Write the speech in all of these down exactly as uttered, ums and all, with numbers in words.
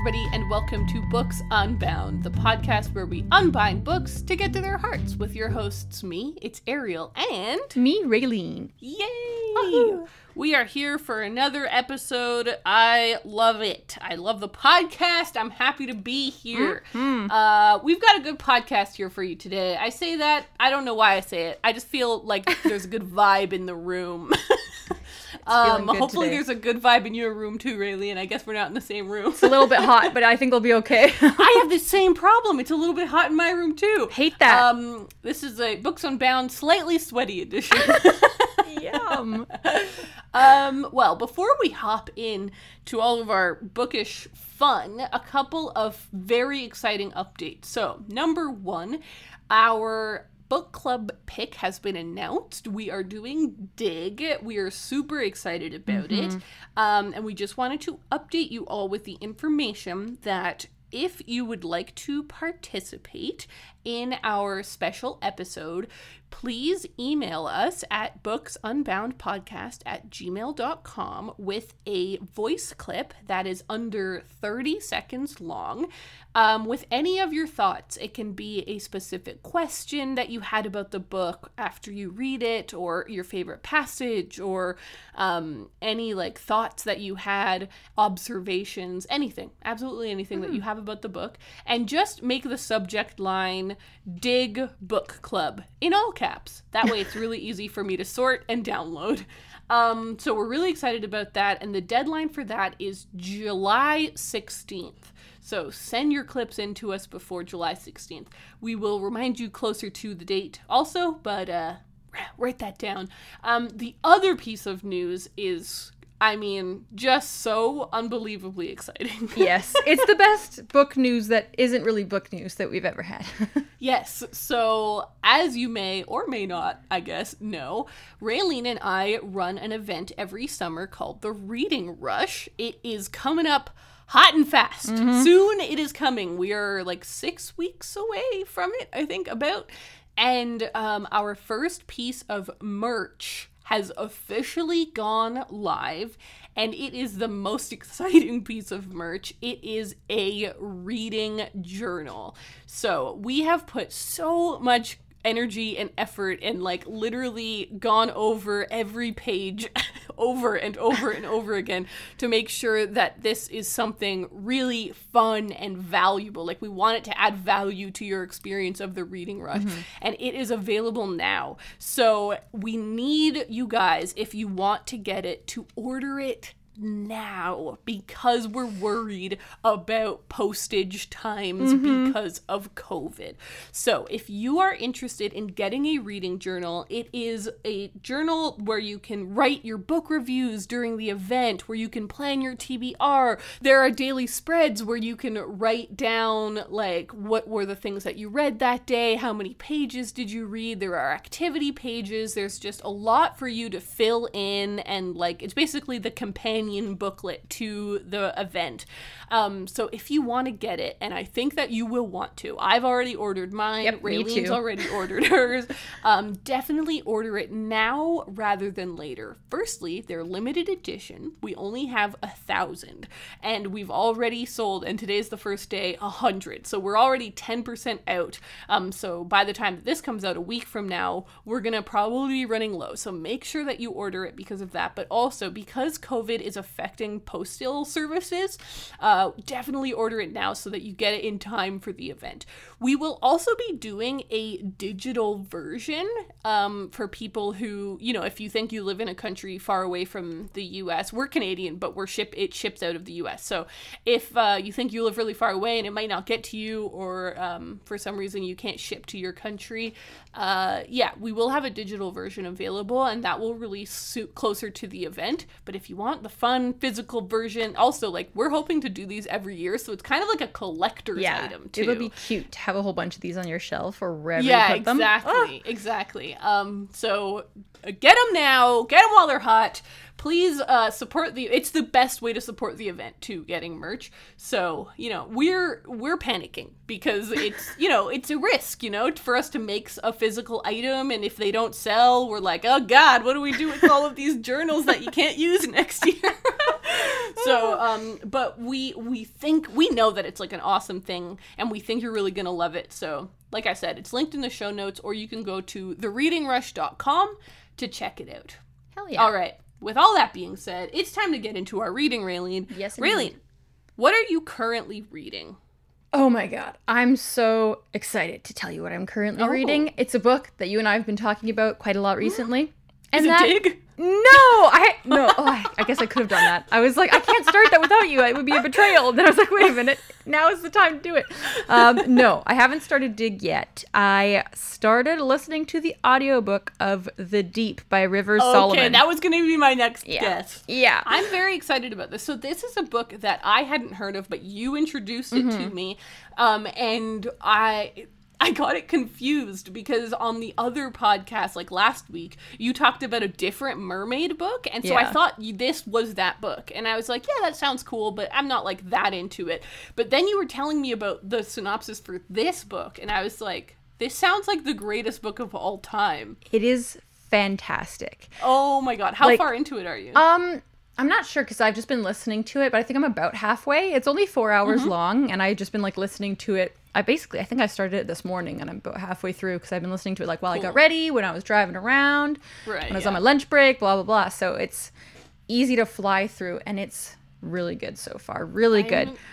everybody, and welcome to Books Unbound, the podcast where we unbind books to get to their hearts with your hosts, me, it's Ariel, and... me, Raylene. Yay! Uh-huh. We are here for another episode. I love it. I love the podcast. I'm happy to be here. Mm-hmm. Uh, we've got a good podcast here for you today. I say that, I don't know why I say it. I just feel like there's a good vibe in the room. Um, hopefully today. There's a good vibe in your room too, Rayleigh, and I guess we're not in the same room. It's a little bit hot, but I think we'll be okay. I have the same problem. It's a little bit hot in my room too. Hate that. Um, this is a Books Unbound slightly sweaty edition. Yum. Um, well, before we hop in to all of our bookish fun, a couple of very exciting updates. So, number one, our book club pick has been announced. We are doing Dig. We are super excited about mm-hmm. it. Um, and we just wanted to update you all with the information that if you would like to participate in our special episode, please email us at booksunboundpodcast at gmail dot com with a voice clip that is under thirty seconds long um, with any of your thoughts. It can be a specific question that you had about the book after you read it, or your favorite passage, or um, any like thoughts that you had, observations, anything, absolutely anything mm. that you have about the book. And just make the subject line Dig Book Club in all caps. That way it's really easy for me to sort and download. Um, so we're really excited about that. And the deadline for that is July sixteenth. So send your clips in to us before July sixteenth. We will remind you closer to the date also, but uh, write that down. Um, the other piece of news is... I mean, just so unbelievably exciting. Yes, it's the best book news that isn't really book news that we've ever had. Yes, so as you may or may not, I guess, know, Raylene and I run an event every summer called the Reading Rush. It is coming up hot and fast. Mm-hmm. Soon it is coming. We are like six weeks away from it, I think, about. And um, our first piece of merch has officially gone live, and it is the most exciting piece of merch. It is a reading journal. So we have put so much energy and effort and like literally gone over every page over and over and over again to make sure that this is something really fun and valuable. Like, we want it to add value to your experience of the Reading Rush. Mm-hmm. And it is available now. So we need you guys, if you want to get it, to order it now, because we're worried about postage times mm-hmm. because of COVID. So if you are interested in getting a reading journal, it is a journal where you can write your book reviews during the event, where you can plan your T B R. There are daily spreads where you can write down like what were the things that you read that day, how many pages did you read. There are activity pages. There's just a lot for you to fill in, and like it's basically the companion booklet to the event. Um, so if you want to get it, and I think that you will want to, I've already ordered mine. Yep, Raylene's already ordered hers. Um, definitely order it now rather than later. Firstly, they're limited edition. We only have a thousand, and we've already sold, and today's the first day, a hundred. So we're already ten percent out. Um, so by the time that this comes out a week from now, we're gonna probably be running low. So make sure that you order it because of that, but also because COVID is affecting postal services, uh, definitely order it now so that you get it in time for the event. We will also be doing a digital version um, for people who, you know, if you think you live in a country far away from the U S, we're Canadian, but we're ship it ships out of the U S. So if uh, you think you live really far away and it might not get to you, or um, for some reason you can't ship to your country, uh, yeah, we will have a digital version available, and that will release so- closer to the event. But if you want the fun physical version, also, like, we're hoping to do these every year, so it's kind of like a collector's yeah, item too. It would be cute to have a whole bunch of these on your shelf or wherever yeah, you put them. Exactly, ah. exactly. Um, so uh, get them now, get them while they're hot. please uh, support the. It's the best way to support the event too, getting merch. So you know we're we're panicking because it's you know it's a risk you know for us to make a physical item, and if they don't sell, we're like, oh God, what do we do with all of these journals that you can't use next year? So, um, but we we think we know that it's like an awesome thing, and we think you're really gonna love it. So, like I said, it's linked in the show notes, or you can go to the reading rush dot com to check it out. Hell yeah! All right. With all that being said, it's time to get into our reading, Raylene. Yes, indeed. Raylene, what are you currently reading? Oh my God, I'm so excited to tell you what I'm currently Oh. reading. It's a book that you and I have been talking about quite a lot recently. Is it that, Dig? No, I no. Oh, I, I guess I could have done that. I was like, I can't start that without you. It would be a betrayal. Then I was like, wait a minute. Now is the time to do it. Um, no, I haven't started Dig yet. I started listening to the audiobook of The Deep by Rivers Okay, Solomon. that was going to be my next Yeah. guess. Yeah. I'm very excited about this. So this is a book that I hadn't heard of, but you introduced it Mm-hmm. to me, um, and I I got it confused because on the other podcast, like last week, you talked about a different mermaid book, and so I Yeah. thought you, this was that book, and I was like, yeah, that sounds cool, but I'm not like that into it. But then you were telling me about the synopsis for this book, and I was like, this sounds like the greatest book of all time. It is fantastic. Oh my God, how Like, far into it are you? Um, I'm not sure because I've just been listening to it, but I think I'm about halfway. It's only four hours Mm-hmm. long, and I've just been like listening to it. I basically, I think I started it this morning, and I'm about halfway through because I've been listening to it like while I Cool. got ready, when I was driving around, Right, when I was yeah. on my lunch break, blah blah blah. So it's easy to fly through, and it's really good so far. Really good. I'm-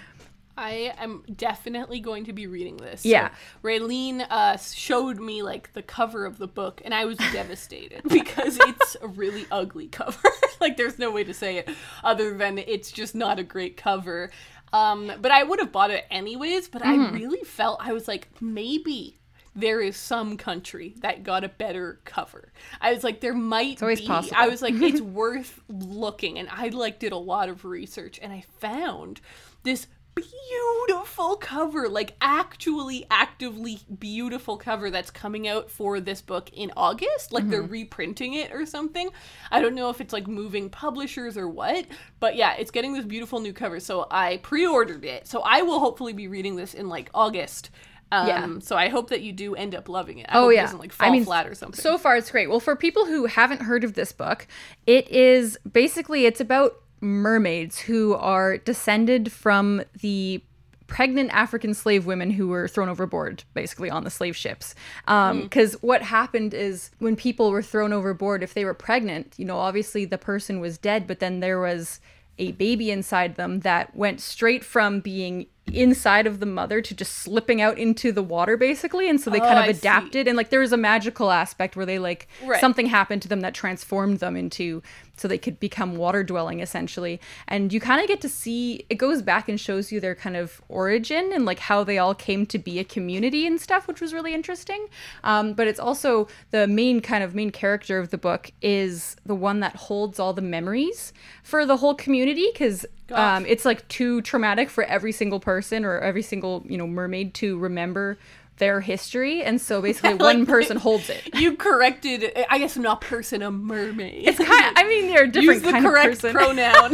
I am definitely going to be reading this. Yeah. So Raylene uh, showed me like the cover of the book, and I was devastated because it's a really ugly cover. Like there's no way to say it other than it's just not a great cover. Um, but I would have bought it anyways. But Mm-hmm. I really felt I was like maybe there is some country that got a better cover. I was like, there might always be. possible. I was like, it's worth looking, and I like did a lot of research, and I found this beautiful cover, like actually actively beautiful cover that's coming out for this book in August. Like they're reprinting it or something. I don't know if it's like moving publishers or what, but yeah, it's getting this beautiful new cover. So I pre-ordered it. So I will hopefully be reading this in like August. Um, Yeah. So I hope that you do end up loving it. I Oh hope yeah, it doesn't like fall I mean, flat or something. so far it's great. Well, for people who haven't heard of this book, it is basically it's about mermaids who are descended from the pregnant African slave women who were thrown overboard, basically on the slave ships. Um, because what happened is when people were thrown overboard, if they were pregnant, you know, obviously the person was dead, but then there was a baby inside them that went straight from being inside of the mother to just slipping out into the water basically, and so they Oh, kind of I see. adapted, and like there was a magical aspect where they like Right. something happened to them that transformed them into so they could become water dwelling essentially. And you kind of get to see it goes back and shows you their kind of origin and like how they all came to be a community and stuff, which was really interesting. Um, but it's also the main kind of main character of the book is the one that holds all the memories for the whole community, because um, it's like too traumatic for every single person or every single, you know, mermaid to remember their history, and so basically Like, one person holds it. You corrected, I guess not person, a mermaid. It's kind of, I mean, they're a different Use the kind correct of person. pronoun.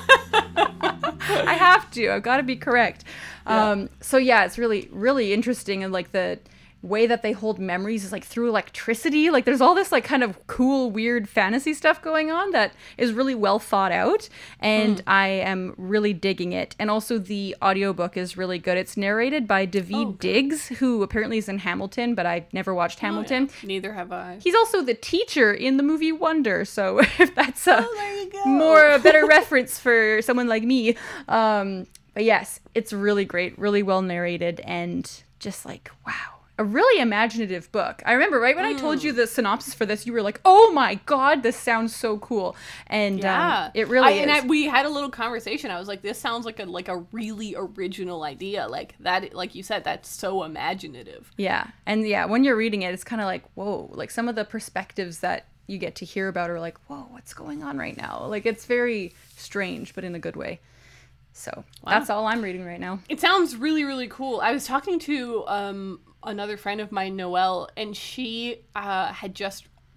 I have to. I've got to be correct. Yeah. Um, so yeah, it's really, really interesting, and like the way that they hold memories is like through electricity. Like there's all this like kind of cool, weird fantasy stuff going on that is really well thought out, and I am really digging it. And also the audiobook is really good. It's narrated by David Oh, good. Diggs, who apparently is in Hamilton, but I've never watched Hamilton. Oh, yeah. Neither have I. He's also the teacher in the movie Wonder, so if that's a Oh, there you go. more a better reference for someone like me. Um, but yes, it's really great, really well narrated, and just like wow, a really imaginative book. I remember right when I told you the synopsis for this, you were like, "Oh my god, this sounds so cool!" And Yeah, um, it really I, is. And I, we had a little conversation. I was like, "This sounds like a like a really original idea. Like that, like you said, that's so imaginative." Yeah. And yeah, when you're reading it, it's kind of like, whoa, like some of the perspectives that you get to hear about are like, whoa, what's going on right now? Like it's very strange, but in a good way. So that's all I'm reading right now. It sounds really, really cool. I was talking to um, another friend of mine, Noelle, and she uh, had just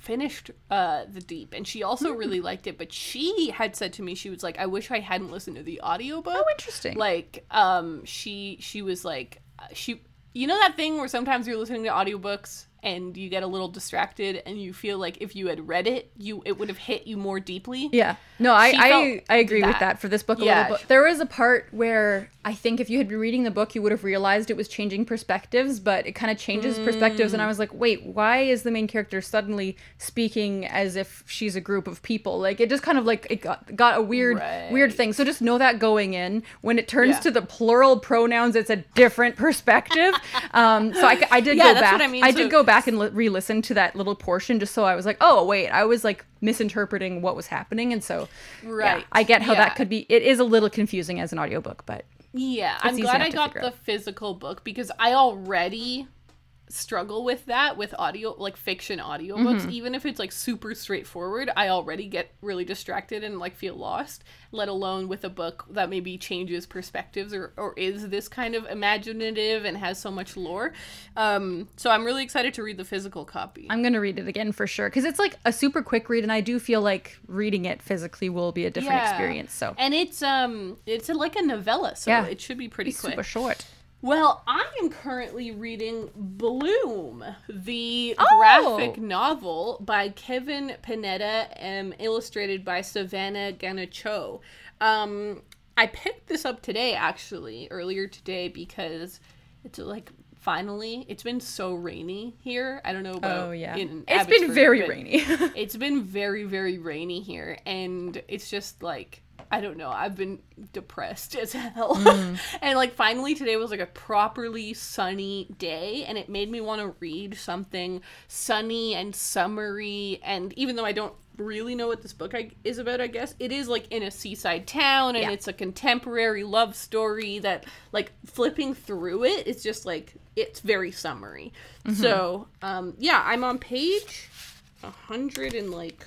finished uh The Deep, and she also mm. really liked it, but she had said to me, she was like, I wish I hadn't listened to the audiobook. Oh, interesting. Like, um, she, she was like, she, you know that thing where sometimes you're listening to audiobooks and you get a little distracted and you feel like if you had read it, you it would have hit you more deeply. Yeah. No, I I, I agree that. with that for this book a yeah. little bit. There was a part where I think if you had been reading the book, you would have realized it was changing perspectives, but it kind of changes mm. perspectives. And I was like, wait, why is the main character suddenly speaking as if she's a group of people? Like, it just kind of like, it got, got a weird, right. weird thing. So just know that going in, when it turns yeah. to the plural pronouns, it's a different perspective. um, so I, I did yeah, go back. What I mean. I so- did go back back and li- re-listen to that little portion just so I was like, oh wait, I was like misinterpreting what was happening. And so right yeah, I get how yeah. that could be. It is a little confusing as an audiobook, but yeah, I'm glad I got the physical book, because I already struggle with that with audio, like fiction audiobooks. Mm-hmm. Even if it's like super straightforward, I already get really distracted and like feel lost, let alone with a book that maybe changes perspectives or, or is this kind of imaginative and has so much lore. Um, so I'm really excited to read the physical copy. I'm going to read it again for sure, because it's like a super quick read, and I do feel like reading it physically will be a different yeah. experience. So And it's um it's a, like a novella, so yeah. it should be pretty it's quick. Super short. Well, I am currently reading Bloom, the oh. graphic novel by Kevin Panetta, and illustrated by Savannah Ganacho. Um, I picked this up today, actually, earlier today, because it's like, finally, it's been so rainy here. I don't know about oh, yeah. in It's Abbotsford, been very rainy. It's been very, very rainy here, and it's just like, I don't know, I've been depressed as hell. Mm. And like finally today was like a properly sunny day, and it made me want to read something sunny and summery. And even though I don't really know what this book I, is about, I guess it is like in a seaside town, and yeah. it's a contemporary love story that, like, flipping through it, it's just like, it's very summery. Mm-hmm. So um yeah, I'm on page a hundred and like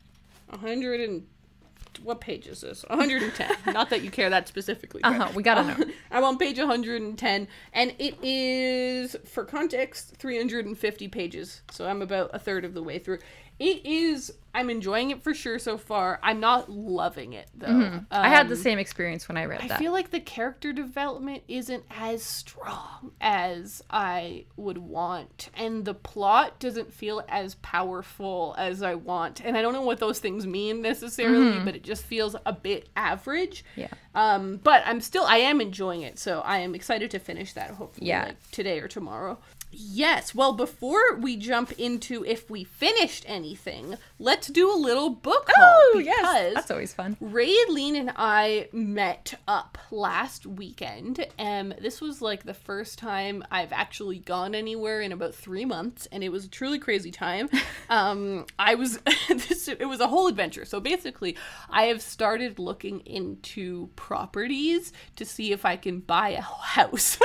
a hundred and what page is this? one hundred ten. Not that you care that specifically. Uh-huh, we gotta know. I'm on page one hundred ten, and it is, for context, three hundred fifty pages. So I'm about a third of the way through. It is, I'm enjoying it for sure so far. I'm not loving it, though. Mm-hmm. Um, I had the same experience when I read I that. I feel like the character development isn't as strong as I would want, and the plot doesn't feel as powerful as I want. And I don't know what those things mean necessarily, mm-hmm. but it just feels a bit average. Yeah. Um, but I'm still, I am enjoying it, so I am excited to finish that, hopefully, yeah. like today or tomorrow. Yes, well, before we jump into if we finished anything, let's do a little book haul. Oh, yes, that's always fun. Raylene and I met up last weekend, and this was like the first time I've actually gone anywhere in about three months, and it was a truly crazy time. um, I was, this, it was a whole adventure. So basically, I have started looking into properties to see if I can buy a house.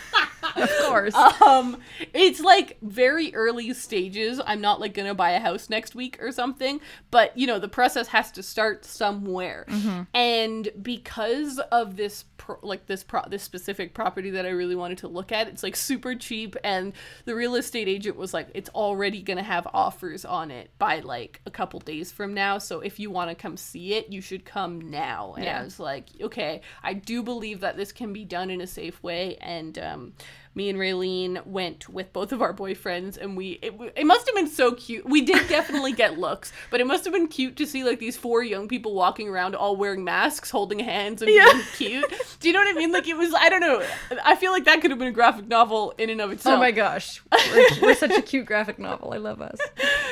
Of course. Um, it's like very early stages. I'm not like gonna buy a house next week or something, but you know, the process has to start somewhere. Mm-hmm. And because of this, pro- like this pro- this specific property that I really wanted to look at, it's like super cheap, and the real estate agent was like, it's already gonna have offers on it by like a couple days from now. So if you want to come see it, you should come now. And yeah. I was like, okay, I do believe that this can be done in a safe way, and um. Me and Raylene went with both of our boyfriends, and we it, it must have been so cute. We did definitely get looks, but it must have been cute to see like these four young people walking around all wearing masks, holding hands, and yeah. being cute. Do you know what I mean? Like, it was, I don't know. I feel like that could have been a graphic novel in and of itself. Oh my gosh. We're, we're such a cute graphic novel. I love us.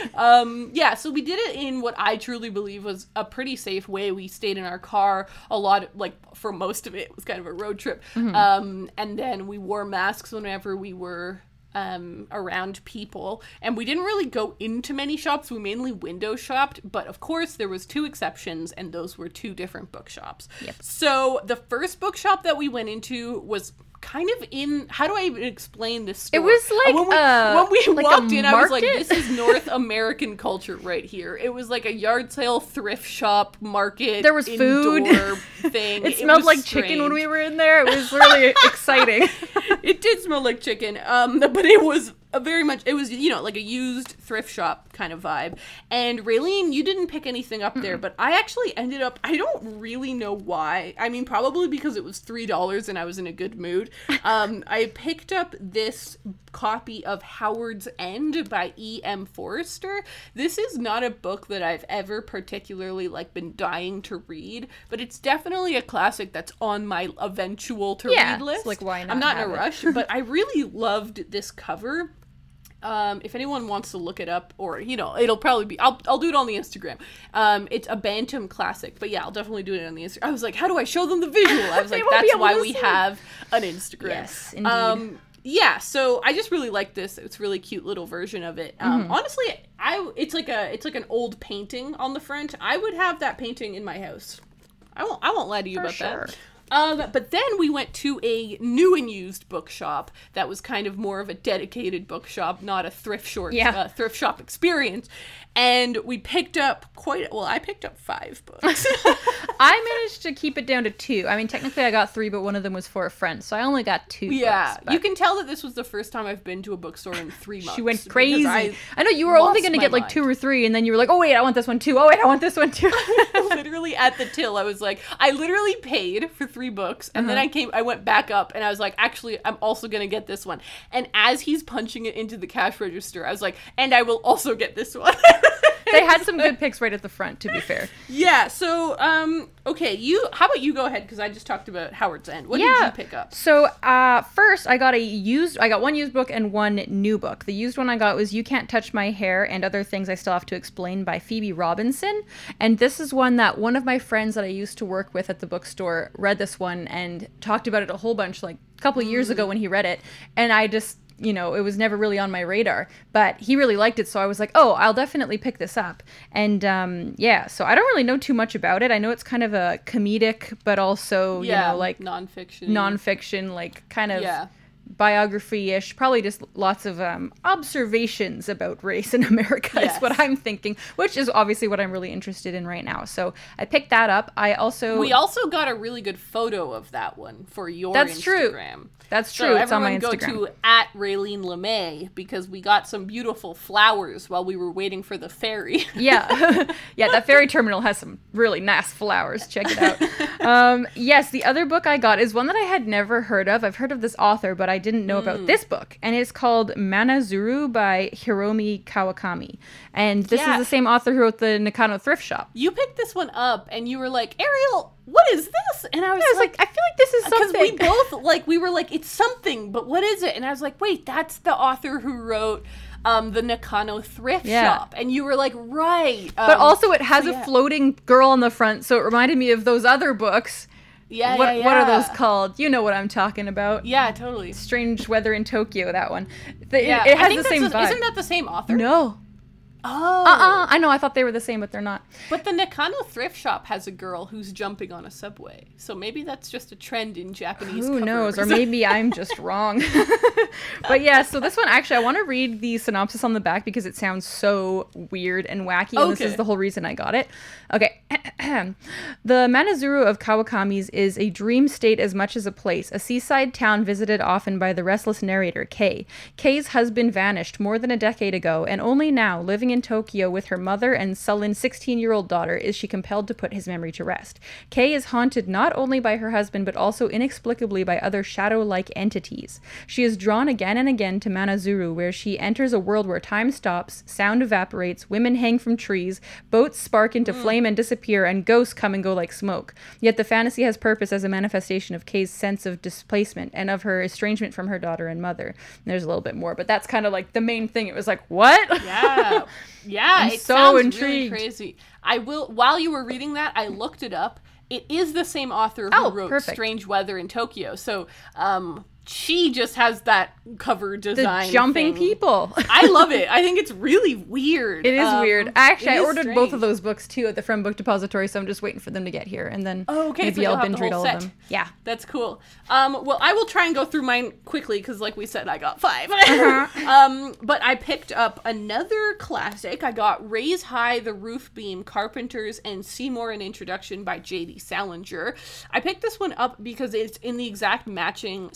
Um, yeah, so we did it in what I truly believe was a pretty safe way. We stayed in our car a lot, like for most of it, it was kind of a road trip. Mm-hmm. Um, and then we wore masks whenever we were um around people, and we didn't really go into many shops. We mainly window shopped, but of course there was two exceptions, and those were two different bookshops. Yep. So the first bookshop that we went into was kind of in, how do I even explain this store? It was like when we, uh, when we like walked in, I was like, market? this is North American culture right here. It was like a yard sale, thrift shop, market. There was food thing. It, it smelled like strange. chicken when we were in there. It was really exciting. It did smell like chicken, um, but it was a very much, it was, you know, like a used thrift shop kind of vibe. And Raylene, you didn't pick anything up there, but I actually ended up, I don't really know why. I mean, probably because it was three dollars and I was in a good mood. Um, I picked up this copy of Howard's End by E M Forrester. This is not a book that I've ever particularly like been dying to read, but it's definitely a classic that's on my eventual to Yeah, read list. it's like, why not I'm not in a have it? rush, but I really loved this cover. Um, if anyone wants to look it up, or, you know, it'll probably be, I'll, I'll do it on the Instagram. Um, it's a Bantam classic, but yeah, I'll definitely do it on the Instagram. I was like, how do I show them the visual? I was They like, won't be that's able why to we see. have an Instagram. Yes, indeed. Um, yeah, so I just really like this. It's a really cute little version of it. Um, Mm-hmm. honestly, I, it's like a, it's like an old painting on the front. I would have that painting in my house. I won't, I won't lie to you For about sure. that. Um, but then we went to a new and used bookshop that was kind of more of a dedicated bookshop, not a thrift short, Yeah. uh, thrift shop experience. And we picked up quite, well, I picked up five books. I managed to keep it down to two. I mean, technically I got three, but one of them was for a friend, so I only got two. Yeah, books, but you can tell that this was the first time I've been to a bookstore in three months. She went because crazy. I, I know you were only lost going to my get like mind. two or three, and then you were like, "Oh wait, I want this one too. Oh wait, I want this one too." literally at the till, I was like, I literally paid for three books, and then Uh-huh. I came, I went back up, and I was like, actually, I'm also gonna get this one. And as he's punching it into the cash register, I was like, and I will also get this one. They had some good picks right at the front, to be fair. Yeah. So, um, okay, you. How about you go ahead? Because I just talked about Howard's End. What did Yeah. you pick up? So, uh, first I got a used, I got one used book and one new book. The used one I got was You Can't Touch My Hair and Other Things I Still Have to Explain by Phoebe Robinson. And this is one that one of my friends that I used to work with at the bookstore read this one and talked about it a whole bunch, like a couple of years ago when he read it. And I just, you know, it was never really on my radar, but he really liked it. So I was like, oh, I'll definitely pick this up. And um, yeah, so I don't really know too much about it. I know it's kind of a comedic, but also, Yeah, you know, like nonfiction. nonfiction, like kind of Yeah. biography-ish, probably just lots of um, observations about race in America Yes. is what I'm thinking, which is obviously what I'm really interested in right now. So I picked that up. I also... We also got a really good photo of that one for your That's true. Instagram. That's So true. It's on everyone my go Instagram. to at Raylene LeMay because we got some beautiful flowers while we were waiting for the ferry. Yeah. Yeah, that ferry terminal has some really nice flowers. Check it out. um, yes, the other book I got is one that I had never heard of. I've heard of this author, but I didn't know Mm. about this book. And it's called Manazuru by Hiromi Kawakami. And this Yeah. is the same author who wrote the Nakano Thrift Shop. You picked this one up and you were like, Ariel, what is this? And I was, I was like, like, I feel like this is because something. we both, like, we were like, it's something, but what is it? And I was like, wait, that's the author who wrote um, the Nakano Thrift Yeah. Shop. And you were like, right. But Um, also it has so a yeah. floating girl on the front, so it reminded me of those other books. Yeah, what yeah, what are yeah. those called? You know what I'm talking about. Yeah, totally. Strange Weather in Tokyo, that one. The, Yeah, it I has think the that's same the- vibe. Isn't that the same author? No. Oh. Uh-uh. I know, I thought they were the same, but they're not. But the Nakano Thrift Shop has a girl who's jumping on a subway. So maybe that's just a trend in Japanese Who knows? Or covers. maybe I'm just wrong. But yeah, so this one, actually, I want to read the synopsis on the back because it sounds so weird and wacky, and this Okay. is the whole reason I got it. Okay. The Manazuru of Kawakami's is a dream state as much as a place, a seaside town visited often by the restless narrator, Kei. Kei's husband vanished more than a decade ago, and only now, living in Tokyo with her mother and sullen sixteen-year-old daughter, is she compelled to put his memory to rest. Kei is haunted not only by her husband, but also inexplicably by other shadow-like entities. She is drawn again and again to Manazuru, where she enters a world where time stops, sound evaporates, women hang from trees, boats spark into flame and disappear, and ghosts come and go like smoke. Yet the fantasy has purpose as a manifestation of Kei's sense of displacement and of her estrangement from her daughter and mother. And there's a little bit more, but that's kind of like the main thing. It was like, what? Yeah. Yeah, I'm it so sounds intrigued. really crazy. I will, while you were reading that, I looked it up. It is the same author who Oh, wrote perfect. Strange Weather in Tokyo. So, um, she just has that cover The design. jumping thing. people. I love it. I think it's really weird. It is Um, weird. Actually, it I is ordered both of strange. those books too at the Friend Book Depository, so I'm just waiting for them to get here, and then Oh, okay, maybe so you'll I'll have the binge read whole all set. of them. Yeah. That's cool. Um, well, I will try and go through mine quickly because, like we said, I got five. Uh-huh. um, but I picked up another classic. I got Raise High the Roof Beam, Carpenters and Seymour, an Introduction by J D Salinger. I picked this one up because it's in the exact matching set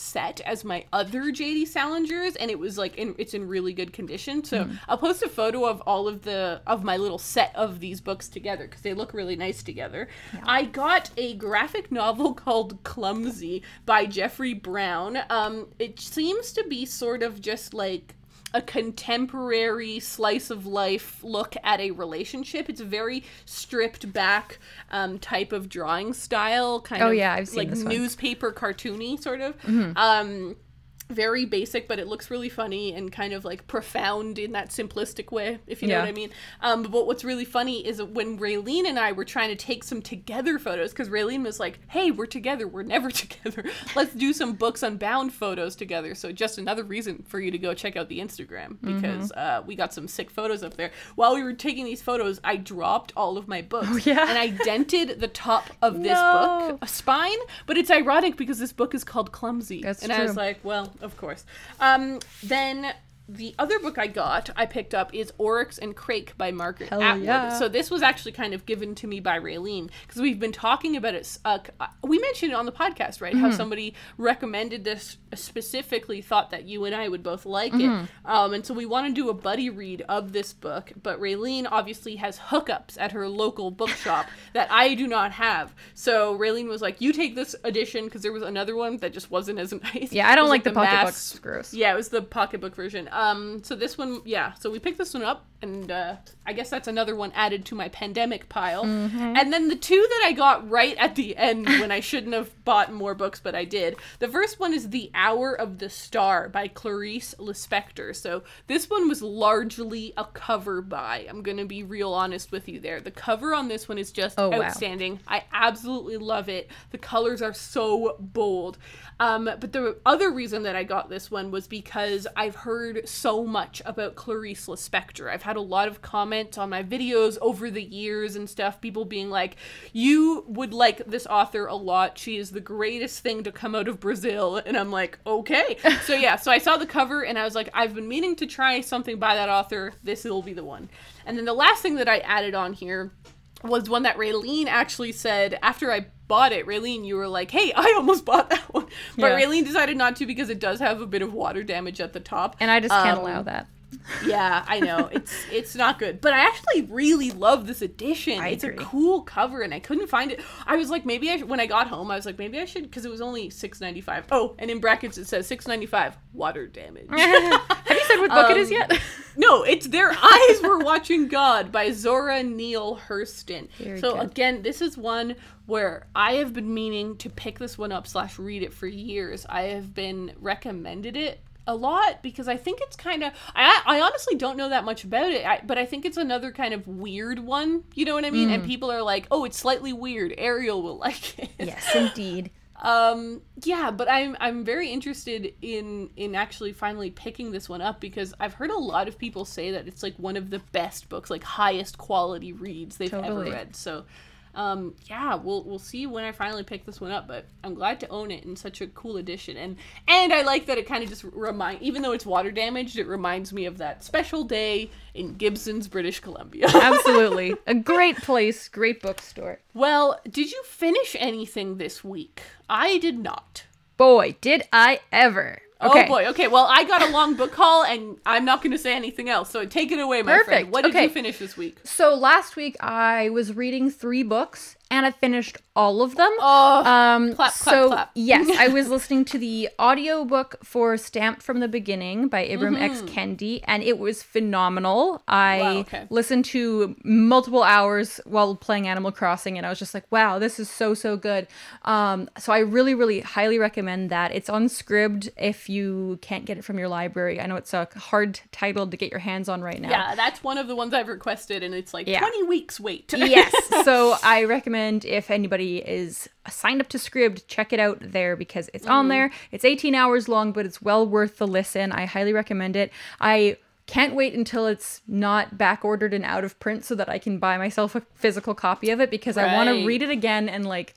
as my other J D Salingers, and it was like in, it's in really good condition. So mm. I'll post a photo of all of the of my little set of these books together because they look really nice together. Yeah. I got a graphic novel called Clumsy by Jeffrey Brown. Um, it seems to be sort of just like a contemporary slice of life look at a relationship. It's a very stripped back um, type of drawing style, kind oh, of yeah, I've seen like this newspaper one. Cartoony sort of. Mm-hmm. Um, very basic, but it looks really funny and kind of like profound in that simplistic way, if you know yeah. what I mean. Um, but what's really funny is when Raylene and I were trying to take some together photos, because Raylene was like, hey, we're together, we're never together. Let's do some Books Unbound photos together. So just another reason for you to go check out the Instagram, because mm-hmm. uh, we got some sick photos up there. While we were taking these photos, I dropped all of my books. Oh, yeah. And I dented the top of this no. book, a spine. But it's ironic because this book is called Clumsy. That's and true. I was like, well, of course. Um, then the other book I got, I picked up, is Oryx and Crake by Margaret Hell Atwood. Yeah. So this was actually kind of given to me by Raylene, because we've been talking about it. Uh, we mentioned it on the podcast, right? Mm-hmm. How somebody recommended this, specifically thought that you and I would both like mm-hmm. it. Um, and so we want to do a buddy read of this book, but Raylene obviously has hookups at her local bookshop that I do not have. So Raylene was like, you take this edition, because there was another one that just wasn't as nice. Yeah, I don't like, like the, the pocketbook. mass... It's gross. Yeah, it was the pocketbook version. Um, so this one, yeah, so we picked this one up, and uh, I guess that's another one added to my pandemic pile. Mm-hmm. And then the two that I got right at the end when I shouldn't have bought more books, but I did. The first one is The Hour of the Star by Clarice Lispector. So this one was largely a cover buy. I'm going to be real honest with you there. The cover on this one is just oh, outstanding. Wow. I absolutely love it. The colors are so bold. Um, but the other reason that I got this one was because I've heard so much about Clarice Lispector. I've had a lot of comments on my videos over the years and stuff, people being like, you would like this author a lot. She is the greatest thing to come out of Brazil. And I'm like, okay. So yeah, so I saw the cover and I was like, I've been meaning to try something by that author. This will be the one. And then the last thing that I added on here was one that Raylene actually said after I bought it. Raylene, you were like, hey, I almost bought that one. But yeah. Raylene decided not to because it does have a bit of water damage at the top. And I just can't um, allow that. Yeah, I know. It's it's not good. But I actually really love this edition. I it's agree. a cool cover, and I couldn't find it. I was like, maybe I should, when I got home, I was like, maybe I should, because it was only six ninety-five. Oh, and in brackets it says six ninety-five, water damage. Have you said what book um, it is yet? No, it's Their Eyes Were Watching God by Zora Neale Hurston. Very so good. Again, this is one where I have been meaning to pick this one up slash read it for years. I have been recommended it a lot because I think it's kind of, I I honestly don't know that much about it, I, but I think it's another kind of weird one, you know what I mean? Mm. And people are like, oh, it's slightly weird, Ariel will like it. Yes, indeed. Um, yeah, but I'm I'm very interested in in actually finally picking this one up because I've heard a lot of people say that it's like one of the best books, like highest quality reads they've totally. ever read. So um yeah, we'll we'll see when I finally pick this one up, but I'm glad to own it in such a cool edition. And and I like that it kind of just remind, even though it's water damaged, it reminds me of that special day in Gibsons, British Columbia. Absolutely. A great place, great bookstore. Well, did you finish anything this week? I did not. Boy, did I ever. Okay. Oh boy, okay, well, I got a long book haul, and I'm not going to say anything else, so take it away, my Perfect. friend. What did okay. you finish this week? So last week, I was reading three books, and I finished all of them. Oh, um, clap, clap, so, clap. yes, I was listening to the audiobook for Stamped from the Beginning by Ibram mm-hmm. X. Kendi, and it was phenomenal. I wow, okay. listened to multiple hours while playing Animal Crossing, and I was just like, wow, this is so, so good. Um, so I really, really highly recommend that. It's on Scribd if you can't get it from your library. I know it's a hard title to get your hands on right now. Yeah, that's one of the ones I've requested, and it's like yeah. twenty weeks wait. Yes, so I recommend if anybody is signed up to Scribd, check it out there because it's mm. on there. It's eighteen hours long, but it's well worth the listen. I highly recommend it. I can't wait until it's not back ordered and out of print so that I can buy myself a physical copy of it because right. I want to read it again and like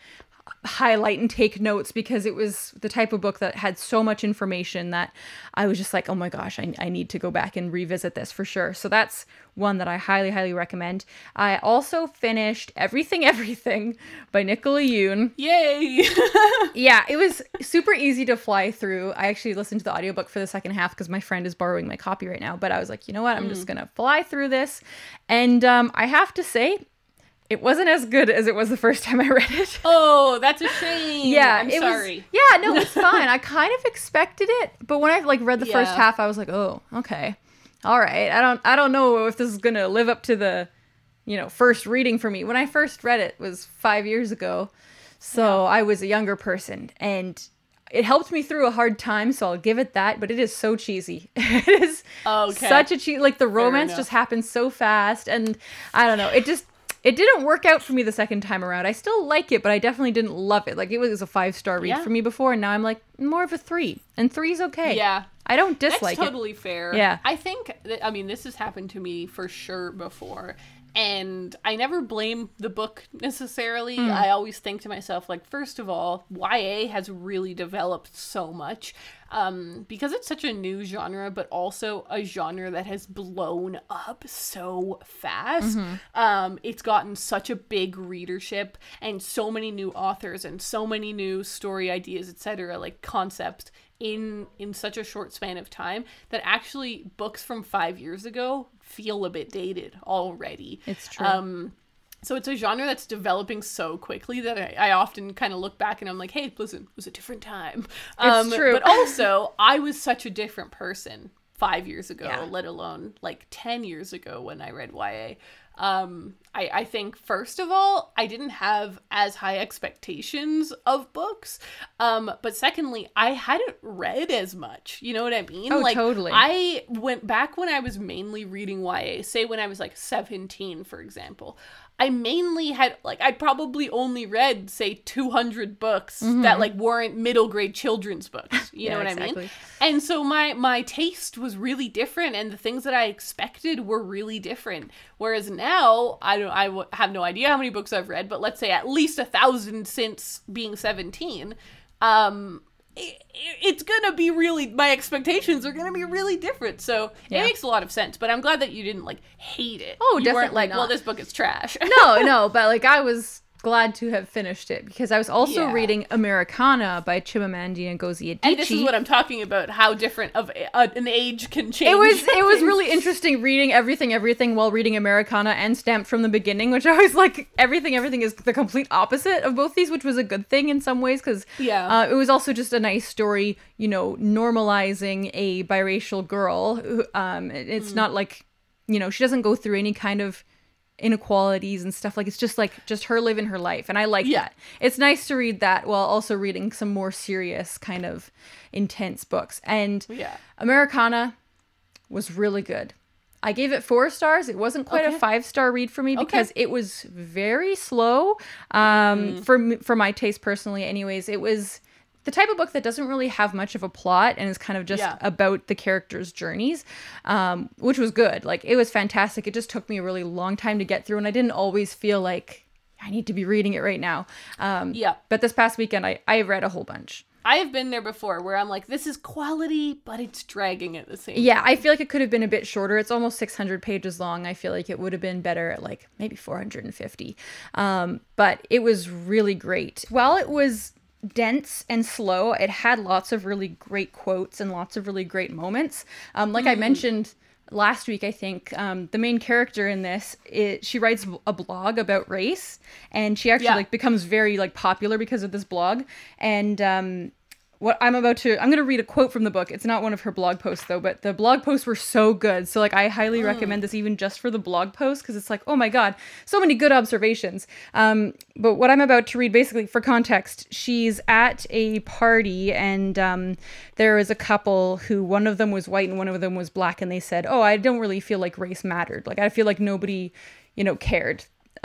highlight and take notes because it was the type of book that had so much information that I was just like, oh my gosh, I, I need to go back and revisit this for sure. So that's one that I highly, highly recommend. I also finished Everything, Everything by Nicola Yoon. Yay! Yeah, it was super easy to fly through. I actually listened to the audiobook for the second half because my friend is borrowing my copy right now. But I was like, you know what? I'm mm. just going to fly through this. And um, I have to say, it wasn't as good as it was the first time I read it. Oh, that's a shame. Yeah, I'm it sorry. Was, yeah, no, it's fine. I kind of expected it, but when I like read the yeah. first half, I was like, oh, okay, all right. I don't, I don't know if this is gonna live up to the, you know, first reading for me. When I first read it was five years ago, so yeah. I was a younger person, and it helped me through a hard time. So I'll give it that. But it is so cheesy. It is okay. such a cheesy. Like the romance just happens so fast, and I don't know. It just. It didn't work out for me the second time around. I still like it, but I definitely didn't love it. Like, it was a five-star read yeah. for me before, and now I'm like, more of a three. And three's okay. Yeah. I don't dislike That's totally it. fair. Yeah. I think, that, I mean, this has happened to me for sure before. And I never blame the book necessarily. Mm. I always think to myself, like, first of all, Y A has really developed so much. Um, because it's such a new genre, but also a genre that has blown up so fast. Mm-hmm. Um, it's gotten such a big readership and so many new authors and so many new story ideas, et cetera, like concepts in in such a short span of time that actually books from five years ago feel a bit dated already. It's true. Um, So it's a genre that's developing so quickly that I, I often kind of look back and I'm like, hey, listen, it was a different time. Um, it's true. But also, I was such a different person five years ago, yeah. let alone like ten years ago when I read Y A. Um, I, I think, first of all, I didn't have as high expectations of books. Um, but secondly, I hadn't read as much. You know what I mean? Oh, like, totally. I went back when I was mainly reading Y A, say when I was like seventeen, for example. I mainly had, like, I probably only read, say, two hundred books mm-hmm. that, like, weren't middle grade children's books. You yeah, know what exactly. I mean? And so my, my taste was really different, and the things that I expected were really different. Whereas now, I don't, I w- have no idea how many books I've read, but let's say at least a thousand since being seventeen. Um... It, it's gonna be really, my expectations are gonna be really different, so yeah. it makes a lot of sense. But I'm glad that you didn't like hate it. Oh, you definitely weren't like, not. well, this book is trash. no, no, but like I was glad to have finished it because I was also yeah. reading Americana by Chimamanda Ngozi Adichie. And this is what I'm talking about: how different of a, an age can change. It was it was really interesting reading Everything, Everything while reading Americana and Stamped from the Beginning, which I was like, Everything, Everything is the complete opposite of both these, which was a good thing in some ways because yeah, uh, it was also just a nice story, you know, normalizing a biracial girl. Who, um, it's mm. not like, you know, she doesn't go through any kind of inequalities and stuff. Like, it's just like just her living her life, and I like yeah. that. It's nice to read that while also reading some more serious kind of intense books. And yeah. Americana was really good. I gave it four stars. It wasn't quite okay. a five star read for me because okay. it was very slow um mm. for me, for my taste personally. Anyways, it was the type of book that doesn't really have much of a plot and is kind of just yeah. about the characters' journeys, um, which was good. Like, it was fantastic. It just took me a really long time to get through, and I didn't always feel like I need to be reading it right now. Um, yeah. But this past weekend, I, I read a whole bunch. I have been there before where I'm like, this is quality, but it's dragging at the same Yeah, time. I feel like it could have been a bit shorter. It's almost six hundred pages long. I feel like it would have been better at like maybe four hundred fifty. Um, but it was really great. While it was dense and slow, it had lots of really great quotes and lots of really great moments. Um, like mm. I mentioned last week, I think, um, the main character in this, it, she writes a blog about race, and she actually yeah. like becomes very like popular because of this blog. And um, what I'm about to, I'm going to read a quote from the book. It's not one of her blog posts though, but the blog posts were so good. So like, I highly mm. recommend this even just for the blog post, because it's like, oh my God, so many good observations. Um, but what I'm about to read, basically for context, she's at a party, and um, there is a couple who, one of them was white and one of them was black. And they said, oh, I don't really feel like race mattered. Like, I feel like nobody, you know, cared.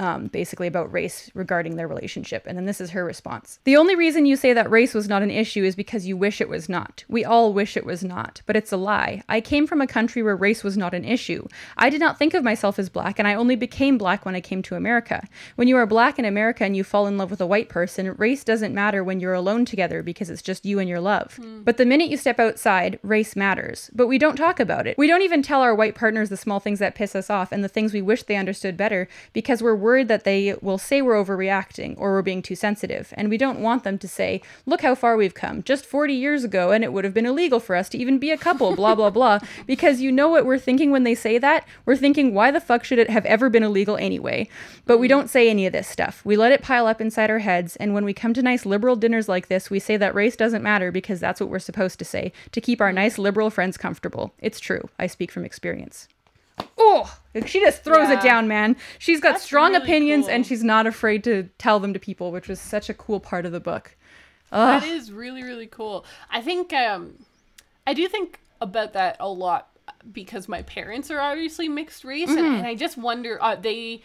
um, basically about race regarding their relationship. And then this is her response. The only reason you say that race was not an issue is because you wish it was not. We all wish it was not, but it's a lie. I came from a country where race was not an issue. I did not think of myself as black, and I only became black when I came to America. When you are black in America and you fall in love with a white person, race doesn't matter when you're alone together because it's just you and your love. Mm. But the minute you step outside, race matters. But we don't talk about it. We don't even tell our white partners the small things that piss us off and the things we wish they understood better because we're worried that they will say we're overreacting or we're being too sensitive. And we don't want them to say, look how far we've come. Just forty years ago and it would have been illegal for us to even be a couple, blah, blah, blah. Because you know what we're thinking when they say that? We're thinking, why the fuck should it have ever been illegal anyway? But we don't say any of this stuff. We let it pile up inside our heads. And when we come to nice liberal dinners like this, we say that race doesn't matter because that's what we're supposed to say to keep our nice liberal friends comfortable. It's true. I speak from experience. Oh, she just throws yeah. it down, man. She's got That's strong really opinions cool. and she's not afraid to tell them to people, which was such a cool part of the book. Ugh. That is really, really cool. I think, um, I do think about that a lot because my parents are obviously mixed race mm-hmm. and, and I just wonder, uh, they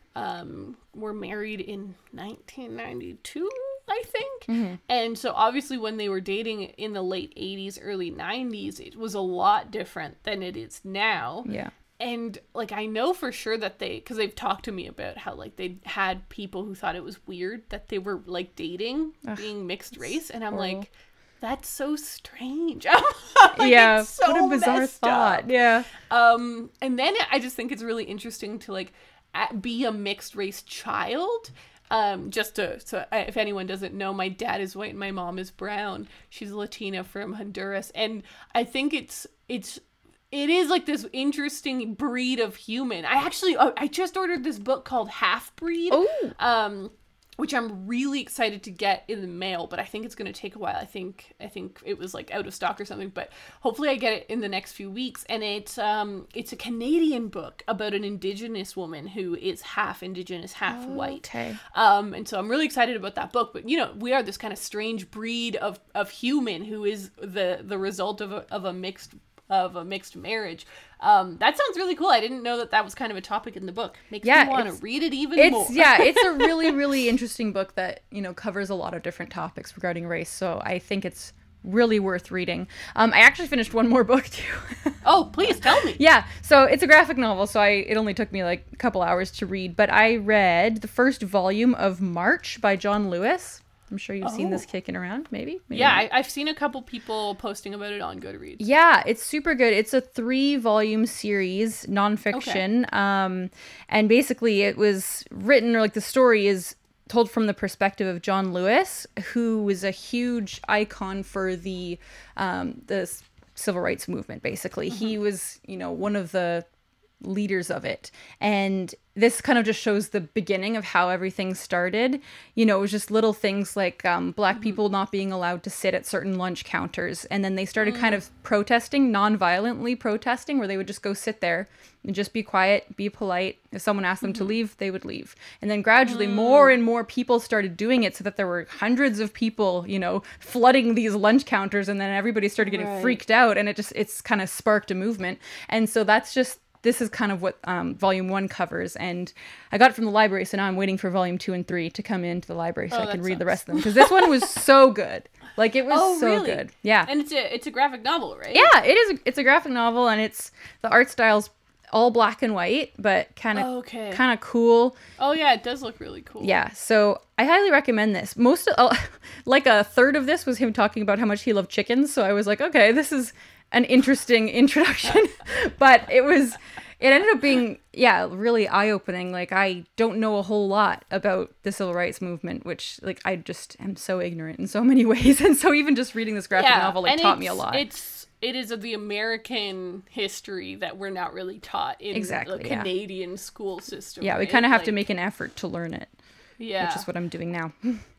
um, were married in nineteen ninety-two, I think. Mm-hmm. And so obviously when they were dating in the late eighties, early nineties, it was a lot different than it is now. Yeah. And, like, I know for sure that they, because they've talked to me about how, like, they had people who thought it was weird that they were, like, dating, Ugh, being mixed race. And I'm horrible. like, that's so strange. like, yeah, it's so what a bizarre thought. Up. Yeah. Um, and then I just think it's really interesting to, like, be a mixed race child. Um, just to, so if anyone doesn't know, my dad is white and my mom is brown. She's Latina from Honduras. And I think it's, it's, It is like this interesting breed of human. I actually, oh, I just ordered this book called Half Breed, um, which I'm really excited to get in the mail, but I think it's going to take a while. I think, I think it was like out of stock or something, but hopefully I get it in the next few weeks. And it's, um, it's a Canadian book about an Indigenous woman who is half Indigenous, half oh, white. Okay. Um, and so I'm really excited about that book, but you know, we are this kind of strange breed of, of human who is the, the result of a, of a mixed of a mixed marriage. Um, that sounds really cool. I didn't know that that was kind of a topic in the book. Makes yeah, me want to read it even it's, more. yeah, it's a really, really interesting book that, you know, covers a lot of different topics regarding race. So I think it's really worth reading. Um, I actually finished one more book too. Oh, please tell me. Yeah, so it's a graphic novel, so I it only took me like a couple hours to read, but I read the first volume of March by John Lewis. I'm sure you've oh. seen this kicking around, maybe? maybe yeah, I, I've seen a couple people posting about it on Goodreads. Yeah, it's super good. It's a three-volume series, nonfiction, okay. um, and basically it was written, or like the story is told from the perspective of John Lewis, who was a huge icon for the um, the civil rights movement, basically. Mm-hmm. He was, you know, one of the leaders of it, and this kind of just shows the beginning of how everything started. You know, it was just little things like um, black mm-hmm. people not being allowed to sit at certain lunch counters, and then they started mm. kind of protesting, non-violently protesting, where they would just go sit there and just be quiet, be polite. If someone asked them mm-hmm. to leave, they would leave. And then gradually mm. more and more people started doing it, so that there were hundreds of people, you know, flooding these lunch counters, and then everybody started getting right. freaked out, and it just it's kind of sparked a movement. And so that's just This is kind of what um, volume one covers, and I got it from the library, so now I'm waiting for volume two and three to come into the library so oh, I can read sucks. the rest of them, because this one was so good. Like, it was oh, so really? good. Yeah. And it's a it's a graphic novel, right? Yeah, it is. A, it's a graphic novel, and it's the art style's all black and white, but kind of okay. kind of cool. Oh yeah, it does look really cool. Yeah, so I highly recommend this. Most of, uh, like a third of this was him talking about how much he loved chickens, so I was like, okay, this is an interesting introduction. But it was it ended up being yeah really eye-opening. Like, I don't know a whole lot about the civil rights movement, which, like, I just am so ignorant in so many ways, and so even just reading this graphic yeah, novel like taught me a lot. It's it is of the American history that we're not really taught in exactly, the yeah. Canadian school system. Yeah, right? we kind of have like, to make an effort to learn it. Yeah, which is what I'm doing now.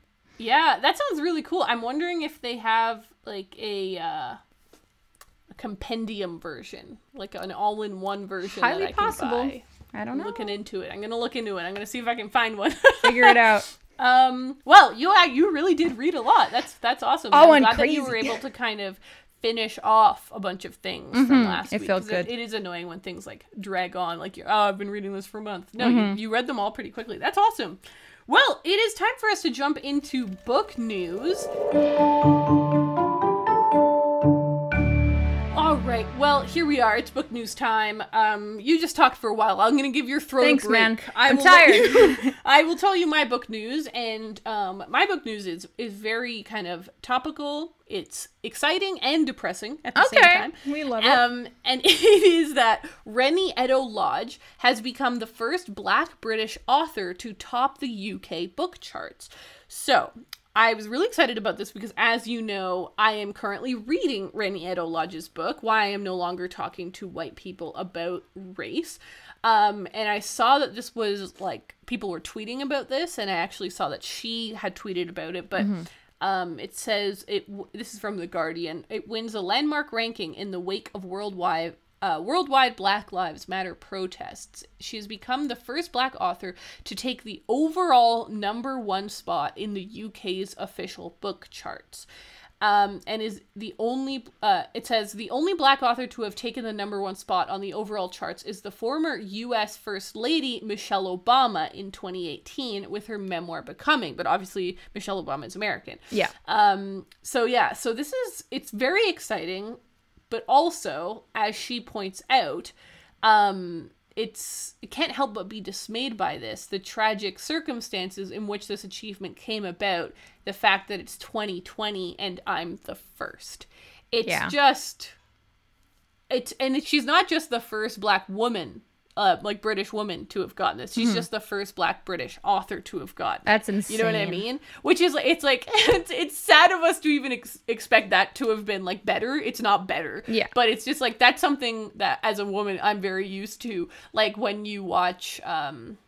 Yeah, that sounds really cool. I'm wondering if they have like a uh compendium version, like an all-in-one version. Highly that I possible. Can buy. I don't know. I'm looking into it. I'm gonna look into it. I'm gonna see if I can find one. Figure it out. Um. Well, you you really did read a lot. That's that's awesome. Oh, I'm and glad crazy. that you were able to kind of finish off a bunch of things Mm-hmm. from last It week. felt 'Cause good. It, it is annoying when things like drag on, like you're, oh, I've been reading this for a month. No, Mm-hmm. you, you read them all pretty quickly. That's awesome. Well, it is time for us to jump into book news. All right. Well, here we are. It's book news time. Um, you just talked for a while. I'm going to give your throat Thanks, a break. man. I I'm will let tired. you- I will tell you my book news, and um, my book news is is very kind of topical. It's exciting and depressing at the same Okay. time. We love it. Um, and it is that Rennie Edo-Lodge has become the first Black British author to top the U K book charts. So, I was really excited about this because, as you know, I am currently reading Rennie Edo-Lodge's book, Why I Am No Longer Talking to White People About Race. Um, and I saw that this was, like, people were tweeting about this, and I actually saw that she had tweeted about it, but... Mm-hmm. Um, it says, it. This is from The Guardian, it wins a landmark ranking in the wake of worldwide uh, worldwide Black Lives Matter protests. She has become the first Black author to take the overall number one spot in the U K's official book charts. Um, and is the only, uh, it says, the only Black author to have taken the number one spot on the overall charts is the former U S First Lady Michelle Obama in twenty eighteen with her memoir Becoming. But obviously, Michelle Obama is American. Yeah. Um, so yeah, so this is, it's very exciting, but also, as she points out, um, it's, it can't help but be dismayed by this, the tragic circumstances in which this achievement came about, the fact that it's twenty twenty and I'm the first. It's Yeah. just, it's, and it, she's not just the first Black woman, uh, like British woman to have gotten this. She's mm-hmm. just the first Black British author to have gotten. That's insane. You know what I mean? Which is, it's like, it's, it's sad of us to even ex- expect that to have been like better. It's not better. Yeah. But it's just like, that's something that as a woman, I'm very used to. Like when you watch, um,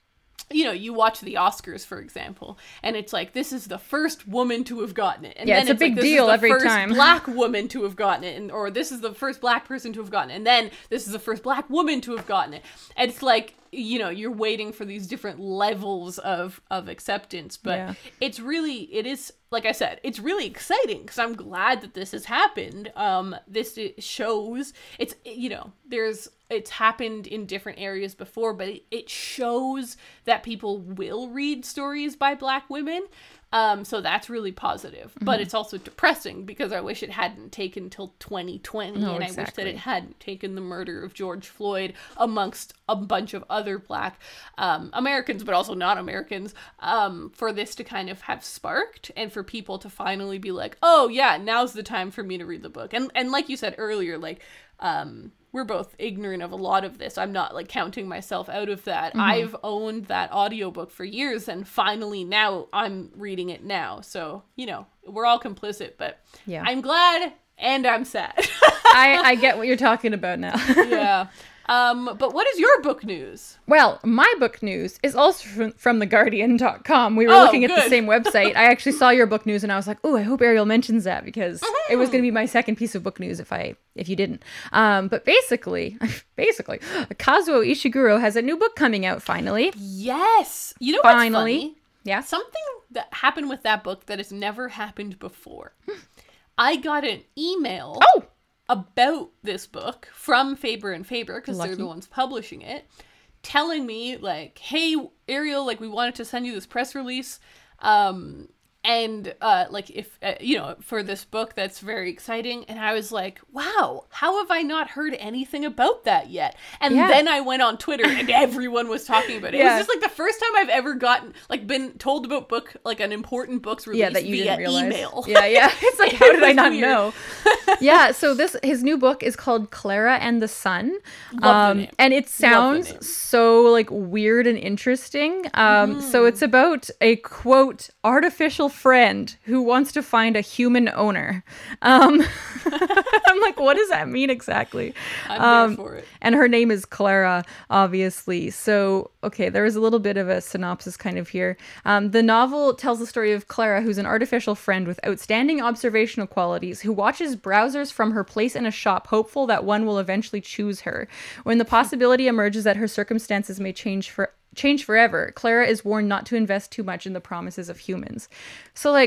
you know, you watch the Oscars, for example, and it's like, this is the first woman to have gotten it. And yeah, then it's a it's big like, this deal is the every first time. Black woman to have gotten it, and or this is the first Black person to have gotten it, and then this is the first Black woman to have gotten it. And it's like, you know, you're waiting for these different levels of of acceptance, but Yeah. it's really, it is, like I said, it's really exciting because I'm glad that this has happened. Um, this shows, it's, you know, there's, it's happened in different areas before, but it, it shows that people will read stories by Black women. Um, so that's really positive, but Mm-hmm. it's also depressing because I wish it hadn't taken till twenty twenty, No, and I wish that exactly. it hadn't taken the murder of George Floyd amongst a bunch of other Black um, Americans, but also not Americans, um, for this to kind of have sparked and for people to finally be like, oh yeah, now's the time for me to read the book. And and like you said earlier, like, um, we're both ignorant of a lot of this. I'm not like counting myself out of that. Mm-hmm. I've owned that audiobook for years, and finally now I'm reading it now. So, you know, we're all complicit, but Yeah. I'm glad and I'm sad. I, I get what you're talking about now. Yeah. Um, but what is your book news? Well, my book news is also from, from the guardian dot com. We were Oh, looking at the good. same website. I actually saw your book news and I was like, oh, I hope Ariel mentions that because Mm-hmm. it was going to be my second piece of book news if I if you didn't. Um, but basically, basically, Kazuo Ishiguro has a new book coming out finally. Yes. You know what's Finally. funny? Yeah. Something that happened with that book that has never happened before. I got an email Oh, about this book from Faber and Faber, because they're Lucky. the ones publishing it, telling me like, hey, Ariel, like we wanted to send you this press release. Um, and uh, like if, uh, you know, for this book that's very exciting. And I was like, wow, how have I not heard anything about that yet? And Yeah. then I went on Twitter and everyone was talking about it. Yeah. It was just like the first time I've ever gotten, like been told about book, like an important book's release yeah, that you via didn't realize. email. Yeah, yeah. It's like, It how did I was not weird. know? Yeah, so this his new book is called Clara and the Sun. Love the Um, name. and it Love the sounds name. so like weird and interesting. Um, Mm-hmm. so it's about a quote artificial friend who wants to find a human owner. Um, I'm like, what does that mean exactly? I'm Um, there for it. And her name is Clara, obviously. So, okay, there is a little bit of a synopsis kind of here. Um, the novel tells the story of Clara, who's an artificial friend with outstanding observational qualities, who watches browsers from her place in a shop, hopeful that one will eventually choose her. When the possibility emerges that her circumstances may change for change forever, Clara is warned not to invest too much in the promises of humans. So, like,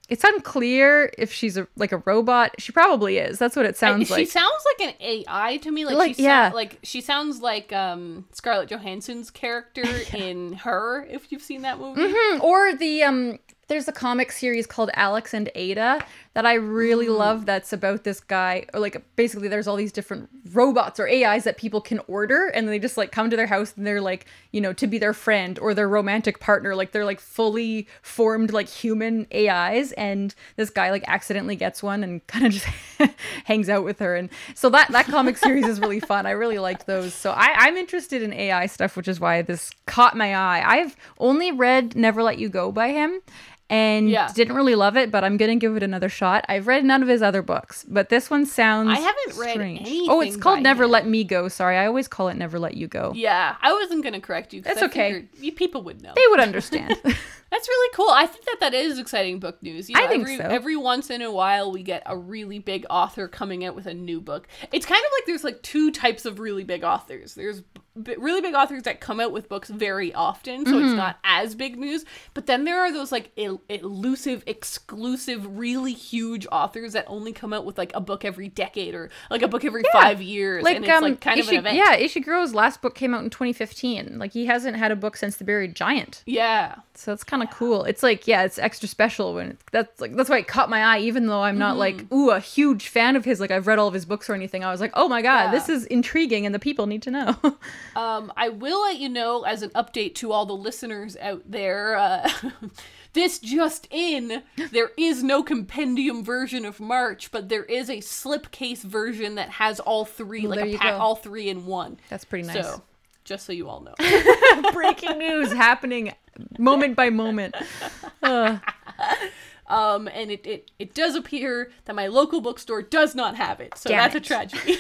It's unclear if she's a, like a robot. She probably is. That's what it sounds I, like. She sounds like an A I to me. Like, Like, she yeah. so, like she sounds like um, Scarlett Johansson's character in Her, if you've seen that movie. Mm, or the um there's a comic series called Alex and Ada that I really Mm. love, that's about this guy, or like basically there's all these different robots or A Is that people can order, and they just like come to their house and they're like, you know, to be their friend or their romantic partner. Like they're like fully formed like human A Is, and this guy like accidentally gets one and kind of just hangs out with her. And so that that comic series is really fun. I really liked those. So I, I'm interested in A I stuff, which is why this caught my eye. I've only read Never Let You Go by him, and Yeah. didn't really love it, but I'm gonna give it another shot. I've read none of his other books, but this one sounds I haven't read strange. anything Oh, it's called by Never him. Let Me Go. Sorry, I always call it Never Let You Go. Yeah, I wasn't gonna correct you. 'cause That's I okay. figured You people would know. They would understand. That's really cool. I think that that is exciting book news. You know, I think every, so. Every once in a while, we get a really big author coming out with a new book. It's kind of like there's like two types of really big authors. There's b- really big authors that come out with books very often, so Mm-hmm. it's not as big news. But then there are those like el- elusive, exclusive, really huge authors that only come out with like a book every decade or like a book every five years, like and it's um, like kind of an Ishi- event. yeah, Ishiguro's last book came out in twenty fifteen. Like he hasn't had a book since The Buried Giant. Yeah. So it's kind of cool. It's like, yeah, it's extra special when it, that's like that's why it caught my eye, even though I'm not Mm-hmm. like, ooh, a huge fan of his. Like I've read all of his books or anything. I was like, oh my god, Yeah. this is intriguing, and the people need to know. Um, I will let you know as an update to all the listeners out there. Uh, this just in, there is no compendium version of March, but there is a slipcase version that has all three, Well, like there a you pack, go. all three in one. That's pretty nice. So, just so you all know. Breaking news happening moment by moment. Ugh. Um, and it, it, it does appear that my local bookstore does not have it, so Damn that's a it. tragedy.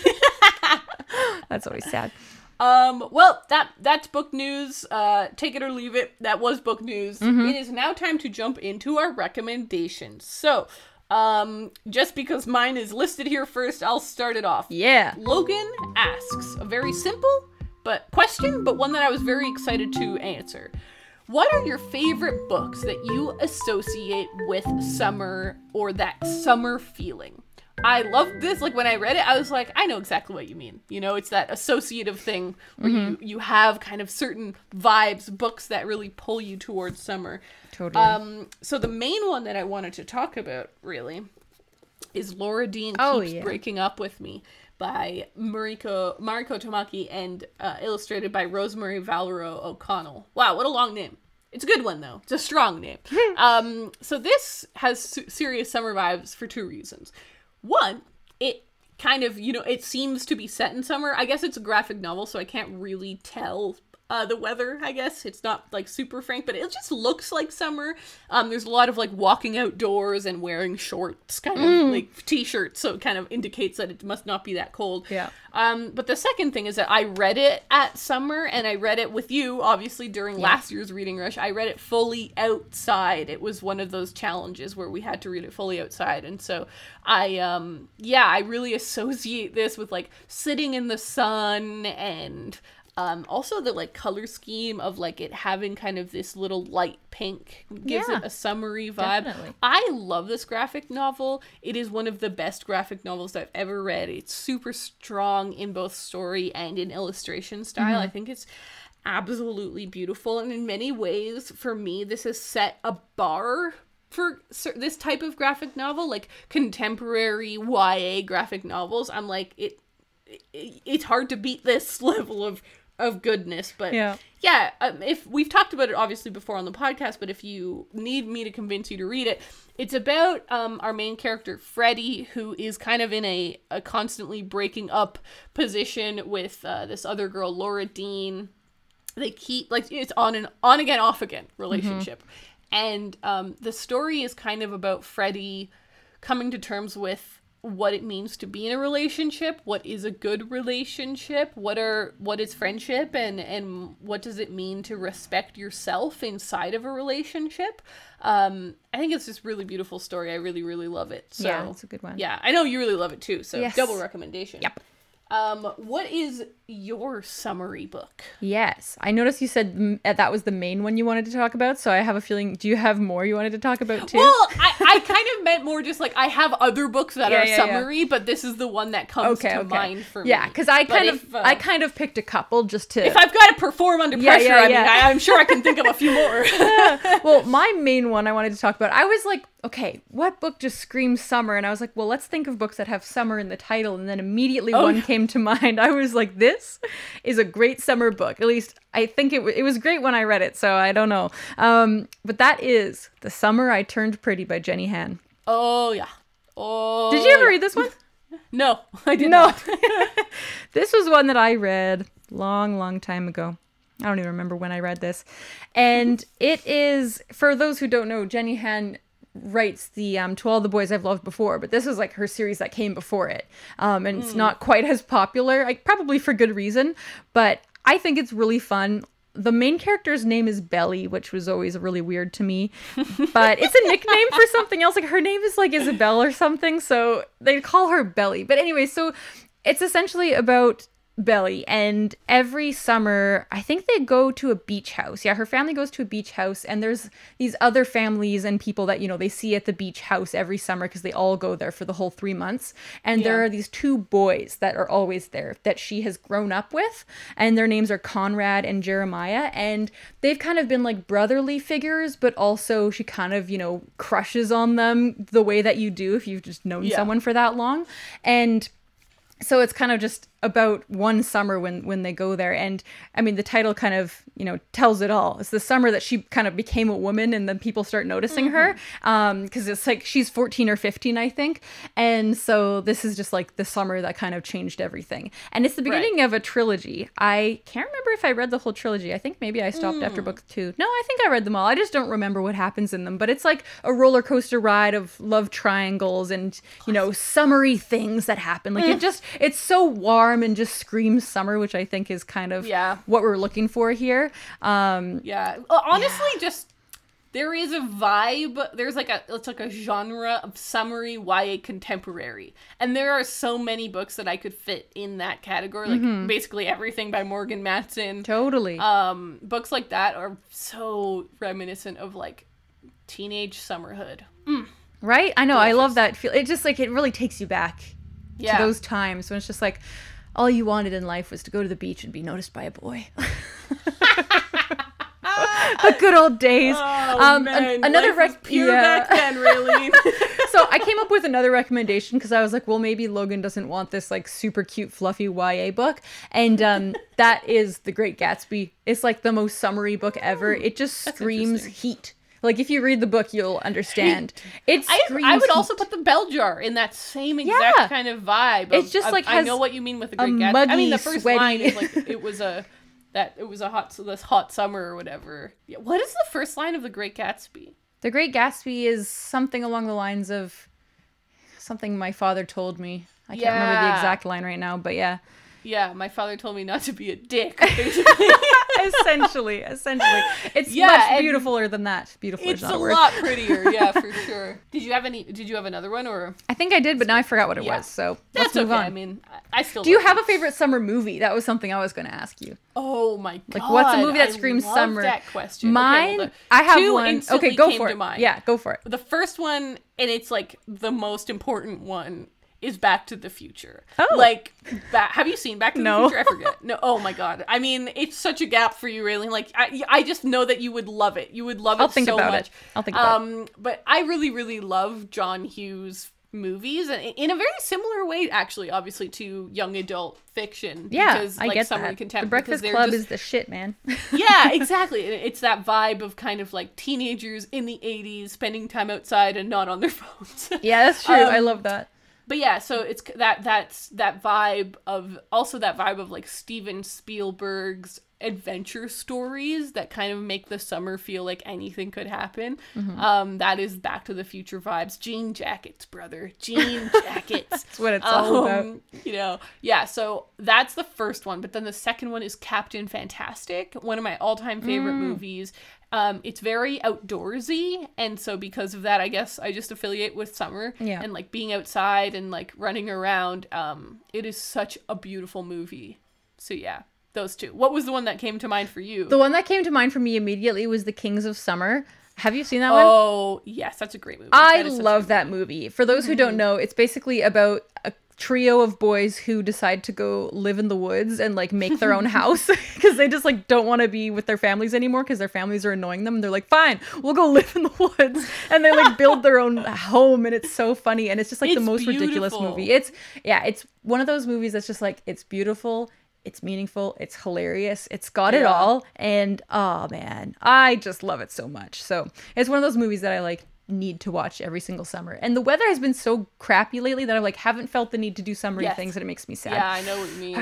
That's always sad. Um, well, that that's book news. Uh, take it or leave it. That was book news. Mm-hmm. It is now time to jump into our recommendations. So, um, just because mine is listed here first, I'll start it off. Yeah. Logan asks a very simple but question, but one that I was very excited to answer. What are your favorite books that you associate with summer or that summer feeling? I love this. Like when I read it, I was like, I know exactly what you mean. You know, it's that associative thing where you, you have kind of certain vibes, books that really pull you towards summer. Totally. Um, so the main one that I wanted to talk about really is Laura Dean Oh, Keeps yeah. Breaking Up With Me by Mariko, Mariko Tamaki and uh, illustrated by Rosemary Valero O'Connell. Wow, what a long name. It's a good one, though. It's a strong name. um, so this has su- serious summer vibes for two reasons. One, it kind of, you know, it seems to be set in summer. I guess it's a graphic novel, so I can't really tell uh, the weather, I guess. It's not, like, super frank, but it just looks like summer. Um, there's a lot of, like, walking outdoors and wearing shorts, kind of, like, t-shirts, so it kind of indicates that it must not be that cold. Yeah. Um, but the second thing is that I read it at summer, and I read it with you, obviously, during last year's Reading Rush. I read it fully outside. It was one of those challenges where we had to read it fully outside. And so I, um, yeah, I really associate this with, like, sitting in the sun and... Um, also the like color scheme of like it having kind of this little light pink gives Yeah, it a summery vibe. definitely. I love this graphic novel. It is one of the best graphic novels I've ever read. It's super strong in both story and in illustration style. I think it's absolutely beautiful. And in many ways, for me, this has set a bar for cer- this type of graphic novel, like contemporary Y A graphic novels. I'm like, it, it it's hard to beat this level of of goodness, but Yeah. yeah, um, if we've talked about it obviously before on the podcast, but if you need me to convince you to read it, it's about um, our main character, Freddie, who is kind of in a, a constantly breaking up position with uh, this other girl, Laura Dean. They keep, like, it's on and on again, off again relationship. And um, the story is kind of about Freddie coming to terms with what it means to be in a relationship, what is a good relationship, what are what is friendship, and and what does it mean to respect yourself inside of a relationship. um I think it's this really beautiful story. I really really love it. So Yeah, it's a good one. yeah, I know you really love it too, so Yes. double recommendation. Yep. Um, what is your summary book? Yes. I noticed you said mm, uh, that was the main one you wanted to talk about, so I have a feeling, do you have more you wanted to talk about too? Well, I, I kind of meant more just like I have other books that Yeah, are yeah, summary, but this is the one that comes okay, to okay. mind for me. Yeah, because I But kind if, of uh, I kind of picked a couple just to If I've got to perform under Yeah, pressure, yeah, I mean, yeah. I, I'm sure I can think of a few more. Well, my main one I wanted to talk about, I was like, okay, what book just screams summer? And I was like, well, let's think of books that have summer in the title. And then immediately Oh, one yeah. came to mind. I was like, this is a great summer book. At least I think it, w- it was great when I read it. So I don't know. Um, but that is The Summer I Turned Pretty by Jenny Han. Oh, yeah. Oh, Did you ever yeah. read this one? No, I did No. not. This was one that I read long, long time ago. I don't even remember when I read this. And it is, for those who don't know, Jenny Han writes the um, To All the Boys I've Loved Before, but this was like her series that came before it. Um, and it's not quite as popular, like probably for good reason, but I think it's really fun. The main character's name is Belly, which was always really weird to me, but it's a nickname for something else. Like her name is like Isabel or something, so they call her Belly. But anyway, so it's essentially about Belly, and every summer I think they go to a beach house. Yeah, her family goes to a beach house, and there's these other families and people that, you know, they see at the beach house every summer because they all go there for the whole three months. And there Yeah. are these two boys that are always there that she has grown up with, and their names are Conrad and Jeremiah, and they've kind of been like brotherly figures, but also she kind of, you know, crushes on them the way that you do if you've just known Yeah. someone for that long. And so it's kind of just about one summer when when they go there. And I mean, the title kind of, you know, tells it all. It's the summer that she kind of became a woman, and then people start noticing her, um because it's like she's fourteen or fifteen, I think. And so this is just like the summer that kind of changed everything, and it's the beginning of a trilogy. I can't remember if I read the whole trilogy. I think maybe I stopped after book two. No, I think I read them all. I just don't remember what happens in them, but it's like a roller coaster ride of love triangles and, you know, summery things that happen. Like it just, it's so warm and just screams summer, which I think is kind of Yeah. what we're looking for here. Um, Yeah. Well, honestly, just there is a vibe. There's like a it's like a genre of summary Y A contemporary, and there are so many books that I could fit in that category. Like basically everything by Morgan Matson. totally. Um, books like that are so reminiscent of like teenage summerhood. Right? I know. I love delicious. that feel. It just like, it really takes you back Yeah. to those times when it's just like all you wanted in life was to go to the beach and be noticed by a boy. The good old days. Oh, um, man. an- another Life was rec- pure yeah. back then, really. So I came up with another recommendation because I was like, well, maybe Logan doesn't want this like super cute, fluffy Y A book. And um, that is The Great Gatsby. It's like the most summery book ever. It just That's screams interesting. heat. Like if you read the book, you'll understand. It I, screams I would also heat. put the Bell Jar in that same exact Yeah. kind of vibe. It's of- just, of- like, I has know what you mean with the a Great Gatsby. I mean, the muggy, first sweaty- line is like it was a that it was a hot this hot summer or whatever. Yeah. What is the first line of the Great Gatsby? The Great Gatsby is something along the lines of something my father told me. I can't remember the Yeah. exact line right now, but yeah. Yeah, my father told me not to be a dick. Basically. essentially, essentially. It's Yeah, much and beautifuler than that. Beautiful It's is not a a word. lot prettier, yeah, for sure. Did you have any? Did you have another one, or I think I did, but now I forgot what it Yeah. was. So that's let's move okay? on. I mean, I I still. Do you love have a it. favorite summer movie? That was something I was going to ask you. Oh my god! Like, what's a movie that I screams love summer? That question. Mine, Okay, well, the I have two one. instantly Okay, go came for to it. mind. Yeah, go for it. The first one, and it's like the most important one, is Back to the Future. Oh. Like, ba- have you seen Back to No. the Future? I forget. No. Oh my god. I mean, it's such a gap for you, Raylene. Like, I, I just know that you would love it. You would love it I'll think so about much. it. I'll think about um, But I really, really love John Hughes movies, and in a very similar way, actually, obviously, to young adult fiction. Yeah, because, I like, get summary that. contempt, The Breakfast because they're Club just- is the shit, man. yeah, exactly. And It's that vibe of kind of like teenagers in the eighties spending time outside and not on their phones. Yeah, that's true. Um, I love that. But yeah, so it's that that's that vibe of also that vibe of like Steven Spielberg's adventure stories that kind of make the summer feel like anything could happen. Mm-hmm. Um, that is Back to the Future vibes. Jean jackets, brother. Jean jackets. That's what it's all um, about. You know, yeah, so that's the first one. But then the second one is Captain Fantastic, one of my all-time favorite Mm. movies. Um, it's very outdoorsy, and so because of that, I guess I just affiliate with summer Yeah. and like being outside and like running around. Um, it is such a beautiful movie. So yeah, those two. What was the one that came to mind for you? The one that came to mind for me immediately was The Kings of Summer. Have you seen that one? Oh, yes, that's a great movie. I That is such a love good that movie. For those who don't know, it's basically about a trio of boys who decide to go live in the woods and like make their own house because they just like don't want to be with their families anymore because their families are annoying them. And they're like, fine, we'll go live in the woods. And they like build their own home, and it's so funny. And it's just like the It's most ridiculous beautiful. movie. It's yeah, it's one of those movies that's just like, it's beautiful. It's meaningful. It's hilarious. It's got it Yeah. all. And oh man, I just love it so much. So it's one of those movies that I like need to watch every single summer. And the weather has been so crappy lately that I like haven't felt the need to do summery Yes. things, and it makes me sad. Yeah, I know what you mean.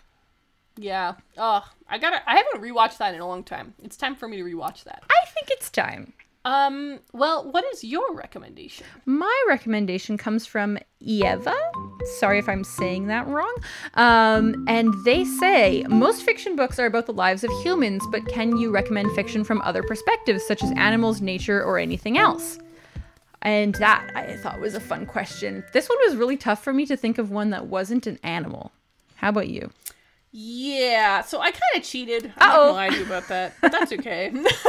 Yeah. Oh, I gotta. I haven't rewatched that in a long time. It's time for me to rewatch that. I think it's time. Um. Well, what is your recommendation? My recommendation comes from Eva. Sorry if I'm saying that wrong. Um, and they say, most fiction books are about the lives of humans, but can you recommend fiction from other perspectives, such as animals, nature, or anything else? And that I thought was a fun question. This one was really tough for me to think of one that wasn't an animal. How about you? Yeah. So I kind of cheated. I'm not Uh-oh. gonna lie to you about that. But that's okay.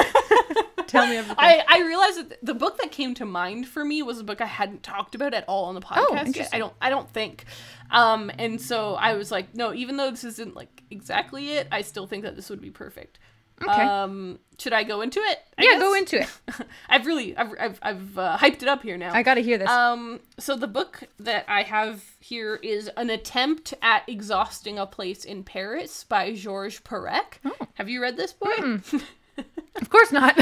Tell me everything. I, I realized that the book that came to mind for me was a book I hadn't talked about at all on the podcast yet. interesting. I don't I don't think. Um and so I was like, no, even though this isn't like exactly it, I still think that this would be perfect. Okay. Um should I go into it? I yeah, guess? go into it. I've really I've I've, I've uh, hyped it up here now. I gotta hear this. Um, so the book that I have here is An Attempt at Exhausting a Place in Paris by Georges Perec. Oh. Have you read this boy? Of course not.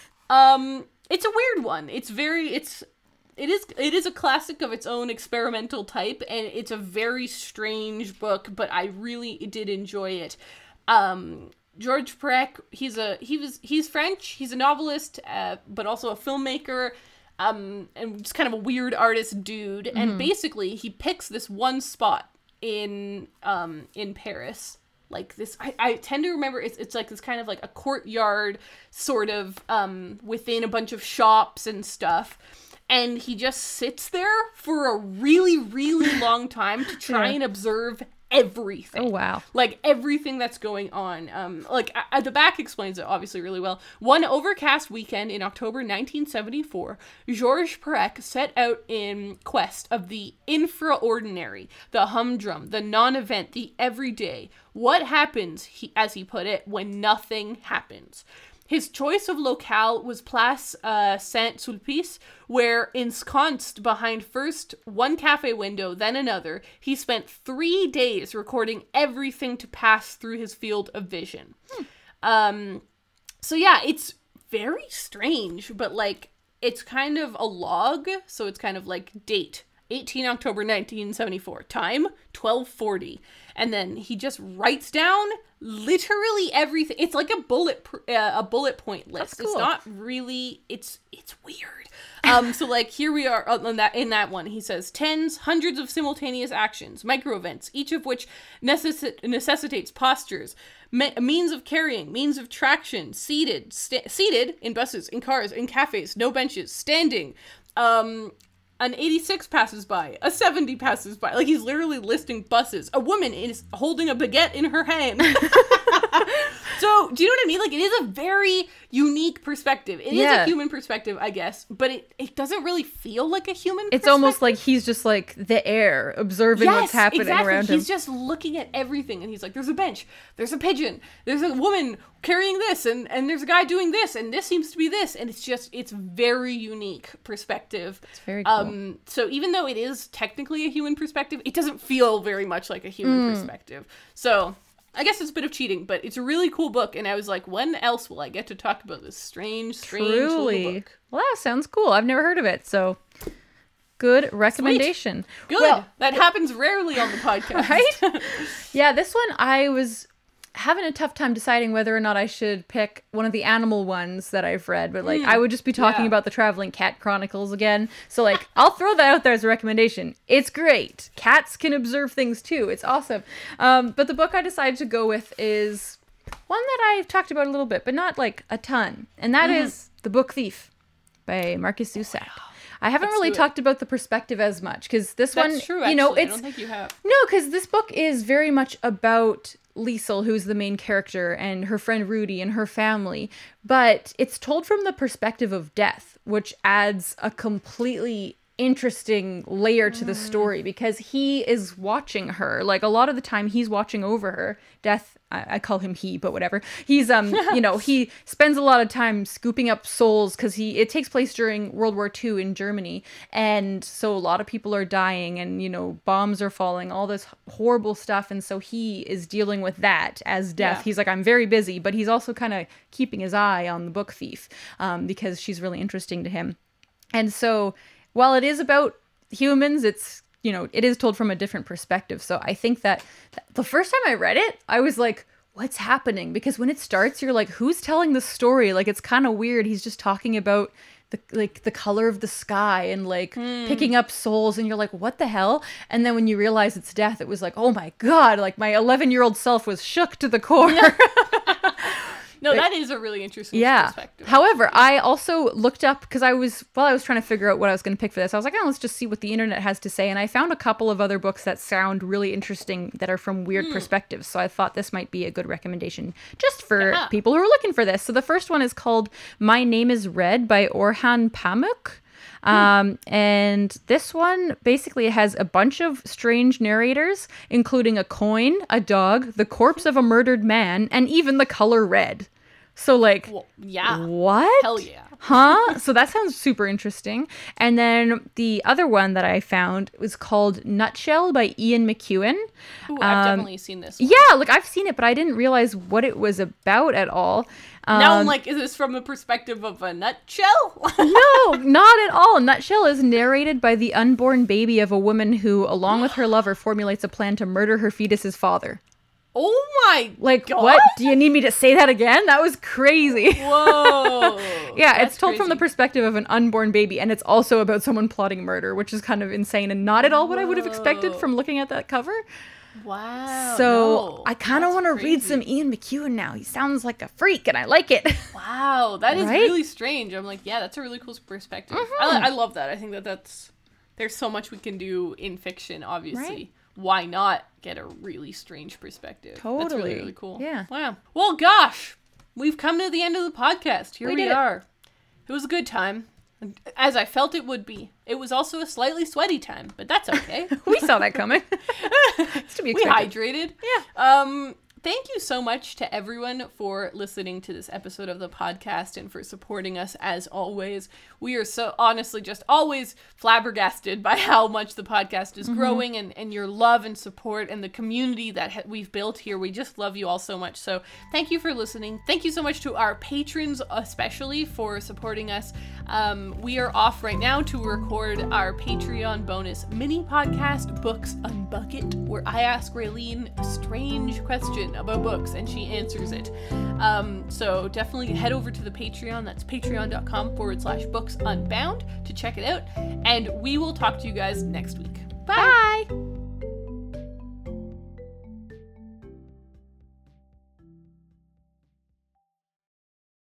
Um, it's a weird one. It's very, it's, it is, it is a classic of its own experimental type, and it's a very strange book, but I really did enjoy it. Um, Georges Perec, he's a, he was, he's French, he's a novelist, uh, but also a filmmaker, um, and just kind of a weird artist dude, and basically he picks this one spot in, um, in Paris, like this, I, I tend to remember it's it's like this kind of like a courtyard sort of um within a bunch of shops and stuff, and he just sits there for a really really long time to try Yeah. and observe everything. Oh, wow. Like everything that's going on. Um, like at the back explains it obviously really well. One overcast weekend in October nineteen seventy-four, Georges Perec set out in quest of the infraordinary, the humdrum, the non-event, the everyday. What happens, he, as he put it, when nothing happens? His choice of locale was Place uh, Saint-Sulpice, where, ensconced behind first one cafe window, then another, he spent three days recording everything to pass through his field of vision. Hmm. Um, so yeah, it's very strange, but like, it's kind of a log, so it's kind of like date. eighteenth of October nineteen seventy-four. Time, twelve forty. And then he just writes down literally everything. It's like a bullet pr- uh, a bullet point list. That's It's cool. not really it's it's weird. Um so like here we are on that in that one. He says tens, hundreds of simultaneous actions, micro events, each of which necessi- necessitates postures, me- means of carrying, means of traction, seated, sta- seated in buses, in cars, in cafes, no benches, standing. Um An eighty-six passes by. A seventy passes by. Like, he's literally listing buses. A woman is holding a baguette in her hand. So, do you know what I mean? Like, it is a very unique perspective. It is Yeah. a human perspective, I guess, but it, it doesn't really feel like a human It's almost perspective. like he's just like the air, observing what's happening exactly. around him. He's just looking at everything, and he's like, there's a bench, there's a pigeon, there's a woman carrying this, and, and there's a guy doing this, and this seems to be this, and it's just, it's very unique perspective. It's very cool. Um, so even though it is technically a human perspective, it doesn't feel very much like a human Mm. perspective. So I guess it's a bit of cheating, but it's a really cool book, and I was like, when else will I get to talk about this strange, strange little Truly. book? Well, that sounds cool. I've never heard of it, so good recommendation. Good. Well, that happens rarely on the podcast. right? Yeah, this one I was having a tough time deciding whether or not I should pick one of the animal ones that I've read, but like mm, I would just be talking yeah. about the Traveling Cat Chronicles again. So like I'll throw that out there as a recommendation. It's great. Cats can observe things too. It's awesome. Um, but the book I decided to go with is one that I've talked about a little bit, but not like a ton. And that mm. is The Book Thief by Marcus Zusak. Wow. I haven't Let's really talked about the perspective as much because this That's one, true, you know, actually. it's I don't think you have. No, because this book is very much about Liesel, who's the main character, and her friend Rudy and her family, but it's told from the perspective of Death, which adds a completely interesting layer to the story because he is watching her. Like a lot of the time he's watching over her. Death, I, I call him he, but whatever. He's um you know, he spends a lot of time scooping up souls because he it takes place during World War Two in Germany, and so a lot of people are dying and, you know, bombs are falling, all this horrible stuff, and so he is dealing with that as Death. Yeah. He's like, I'm very busy, but he's also kind of keeping his eye on the book thief um because she's really interesting to him. And so while it is about humans, it's, you know, it is told from a different perspective. So I think that the first time I read it, I was like, what's happening? Because when it starts, you're like, who's telling the story? Like, it's kind of weird. He's just talking about the, like the color of the sky and like mm. picking up souls. And you're like, what the hell? And then when you realize it's Death, it was like, oh my God, like my eleven year old self was shook to the core. Yeah. No, that is a really interesting yeah. perspective. However, I also looked up, because I was, while I was trying to figure out what I was going to pick for this, I was like, oh, let's just see what the internet has to say. And I found a couple of other books that sound really interesting that are from weird mm. perspectives. So I thought this might be a good recommendation just for yeah. people who are looking for this. So the first one is called My Name is Red by Orhan Pamuk. Um, and this one basically has a bunch of strange narrators, including a coin, a dog, the corpse of a murdered man, and even the color red. So like, well, yeah, what? Hell yeah. Huh? So that sounds super interesting. And then the other one that I found was called Nutshell by Ian McEwan. Ooh, I've um, definitely seen this one. Yeah, like I've seen it, but I didn't realize what it was about at all. Um, now I'm like, is this from a perspective of a nutshell? No, not at all. Nutshell is narrated by the unborn baby of a woman who, along with her lover, formulates a plan to murder her fetus's father. Oh my like God. What? Do you need me to say that again? That was crazy. Whoa. Yeah, That's it's told crazy. from the perspective of an unborn baby, and it's also about someone plotting murder, which is kind of insane and not at all what Whoa. I would have expected from looking at that cover. Wow. So no, I kind of want to read some Ian McEwan now. He sounds like a freak, and I like it. Wow, that is right? really strange. I'm like, yeah, that's a really cool perspective. Mm-hmm. I, I love that. I think that that's there's so much we can do in fiction, obviously. Right? Why not get a really strange perspective? Totally. That's really, really cool. Yeah. Wow. Well, gosh, we've come to the end of the podcast. Here we, we are. It. it was a good time, as I felt it would be. It was also a slightly sweaty time, but that's okay. We saw that coming. It's to be expected. We hydrated. Yeah. Um, thank you so much to everyone for listening to this episode of the podcast and for supporting us as always. We are so honestly just always flabbergasted by how much the podcast is mm-hmm. growing and, and your love and support and the community that ha- we've built here. We just love you all so much. So thank you for listening. Thank you so much to our patrons, especially for supporting us. Um, we are off right now to record our Patreon bonus mini podcast, Books Unbucket, where I ask Raylene a strange question about books and she answers it. Um, so definitely head over to the Patreon. That's patreon.com forward slash books unbound to check it out. And we will talk to you guys next week. Bye. Bye.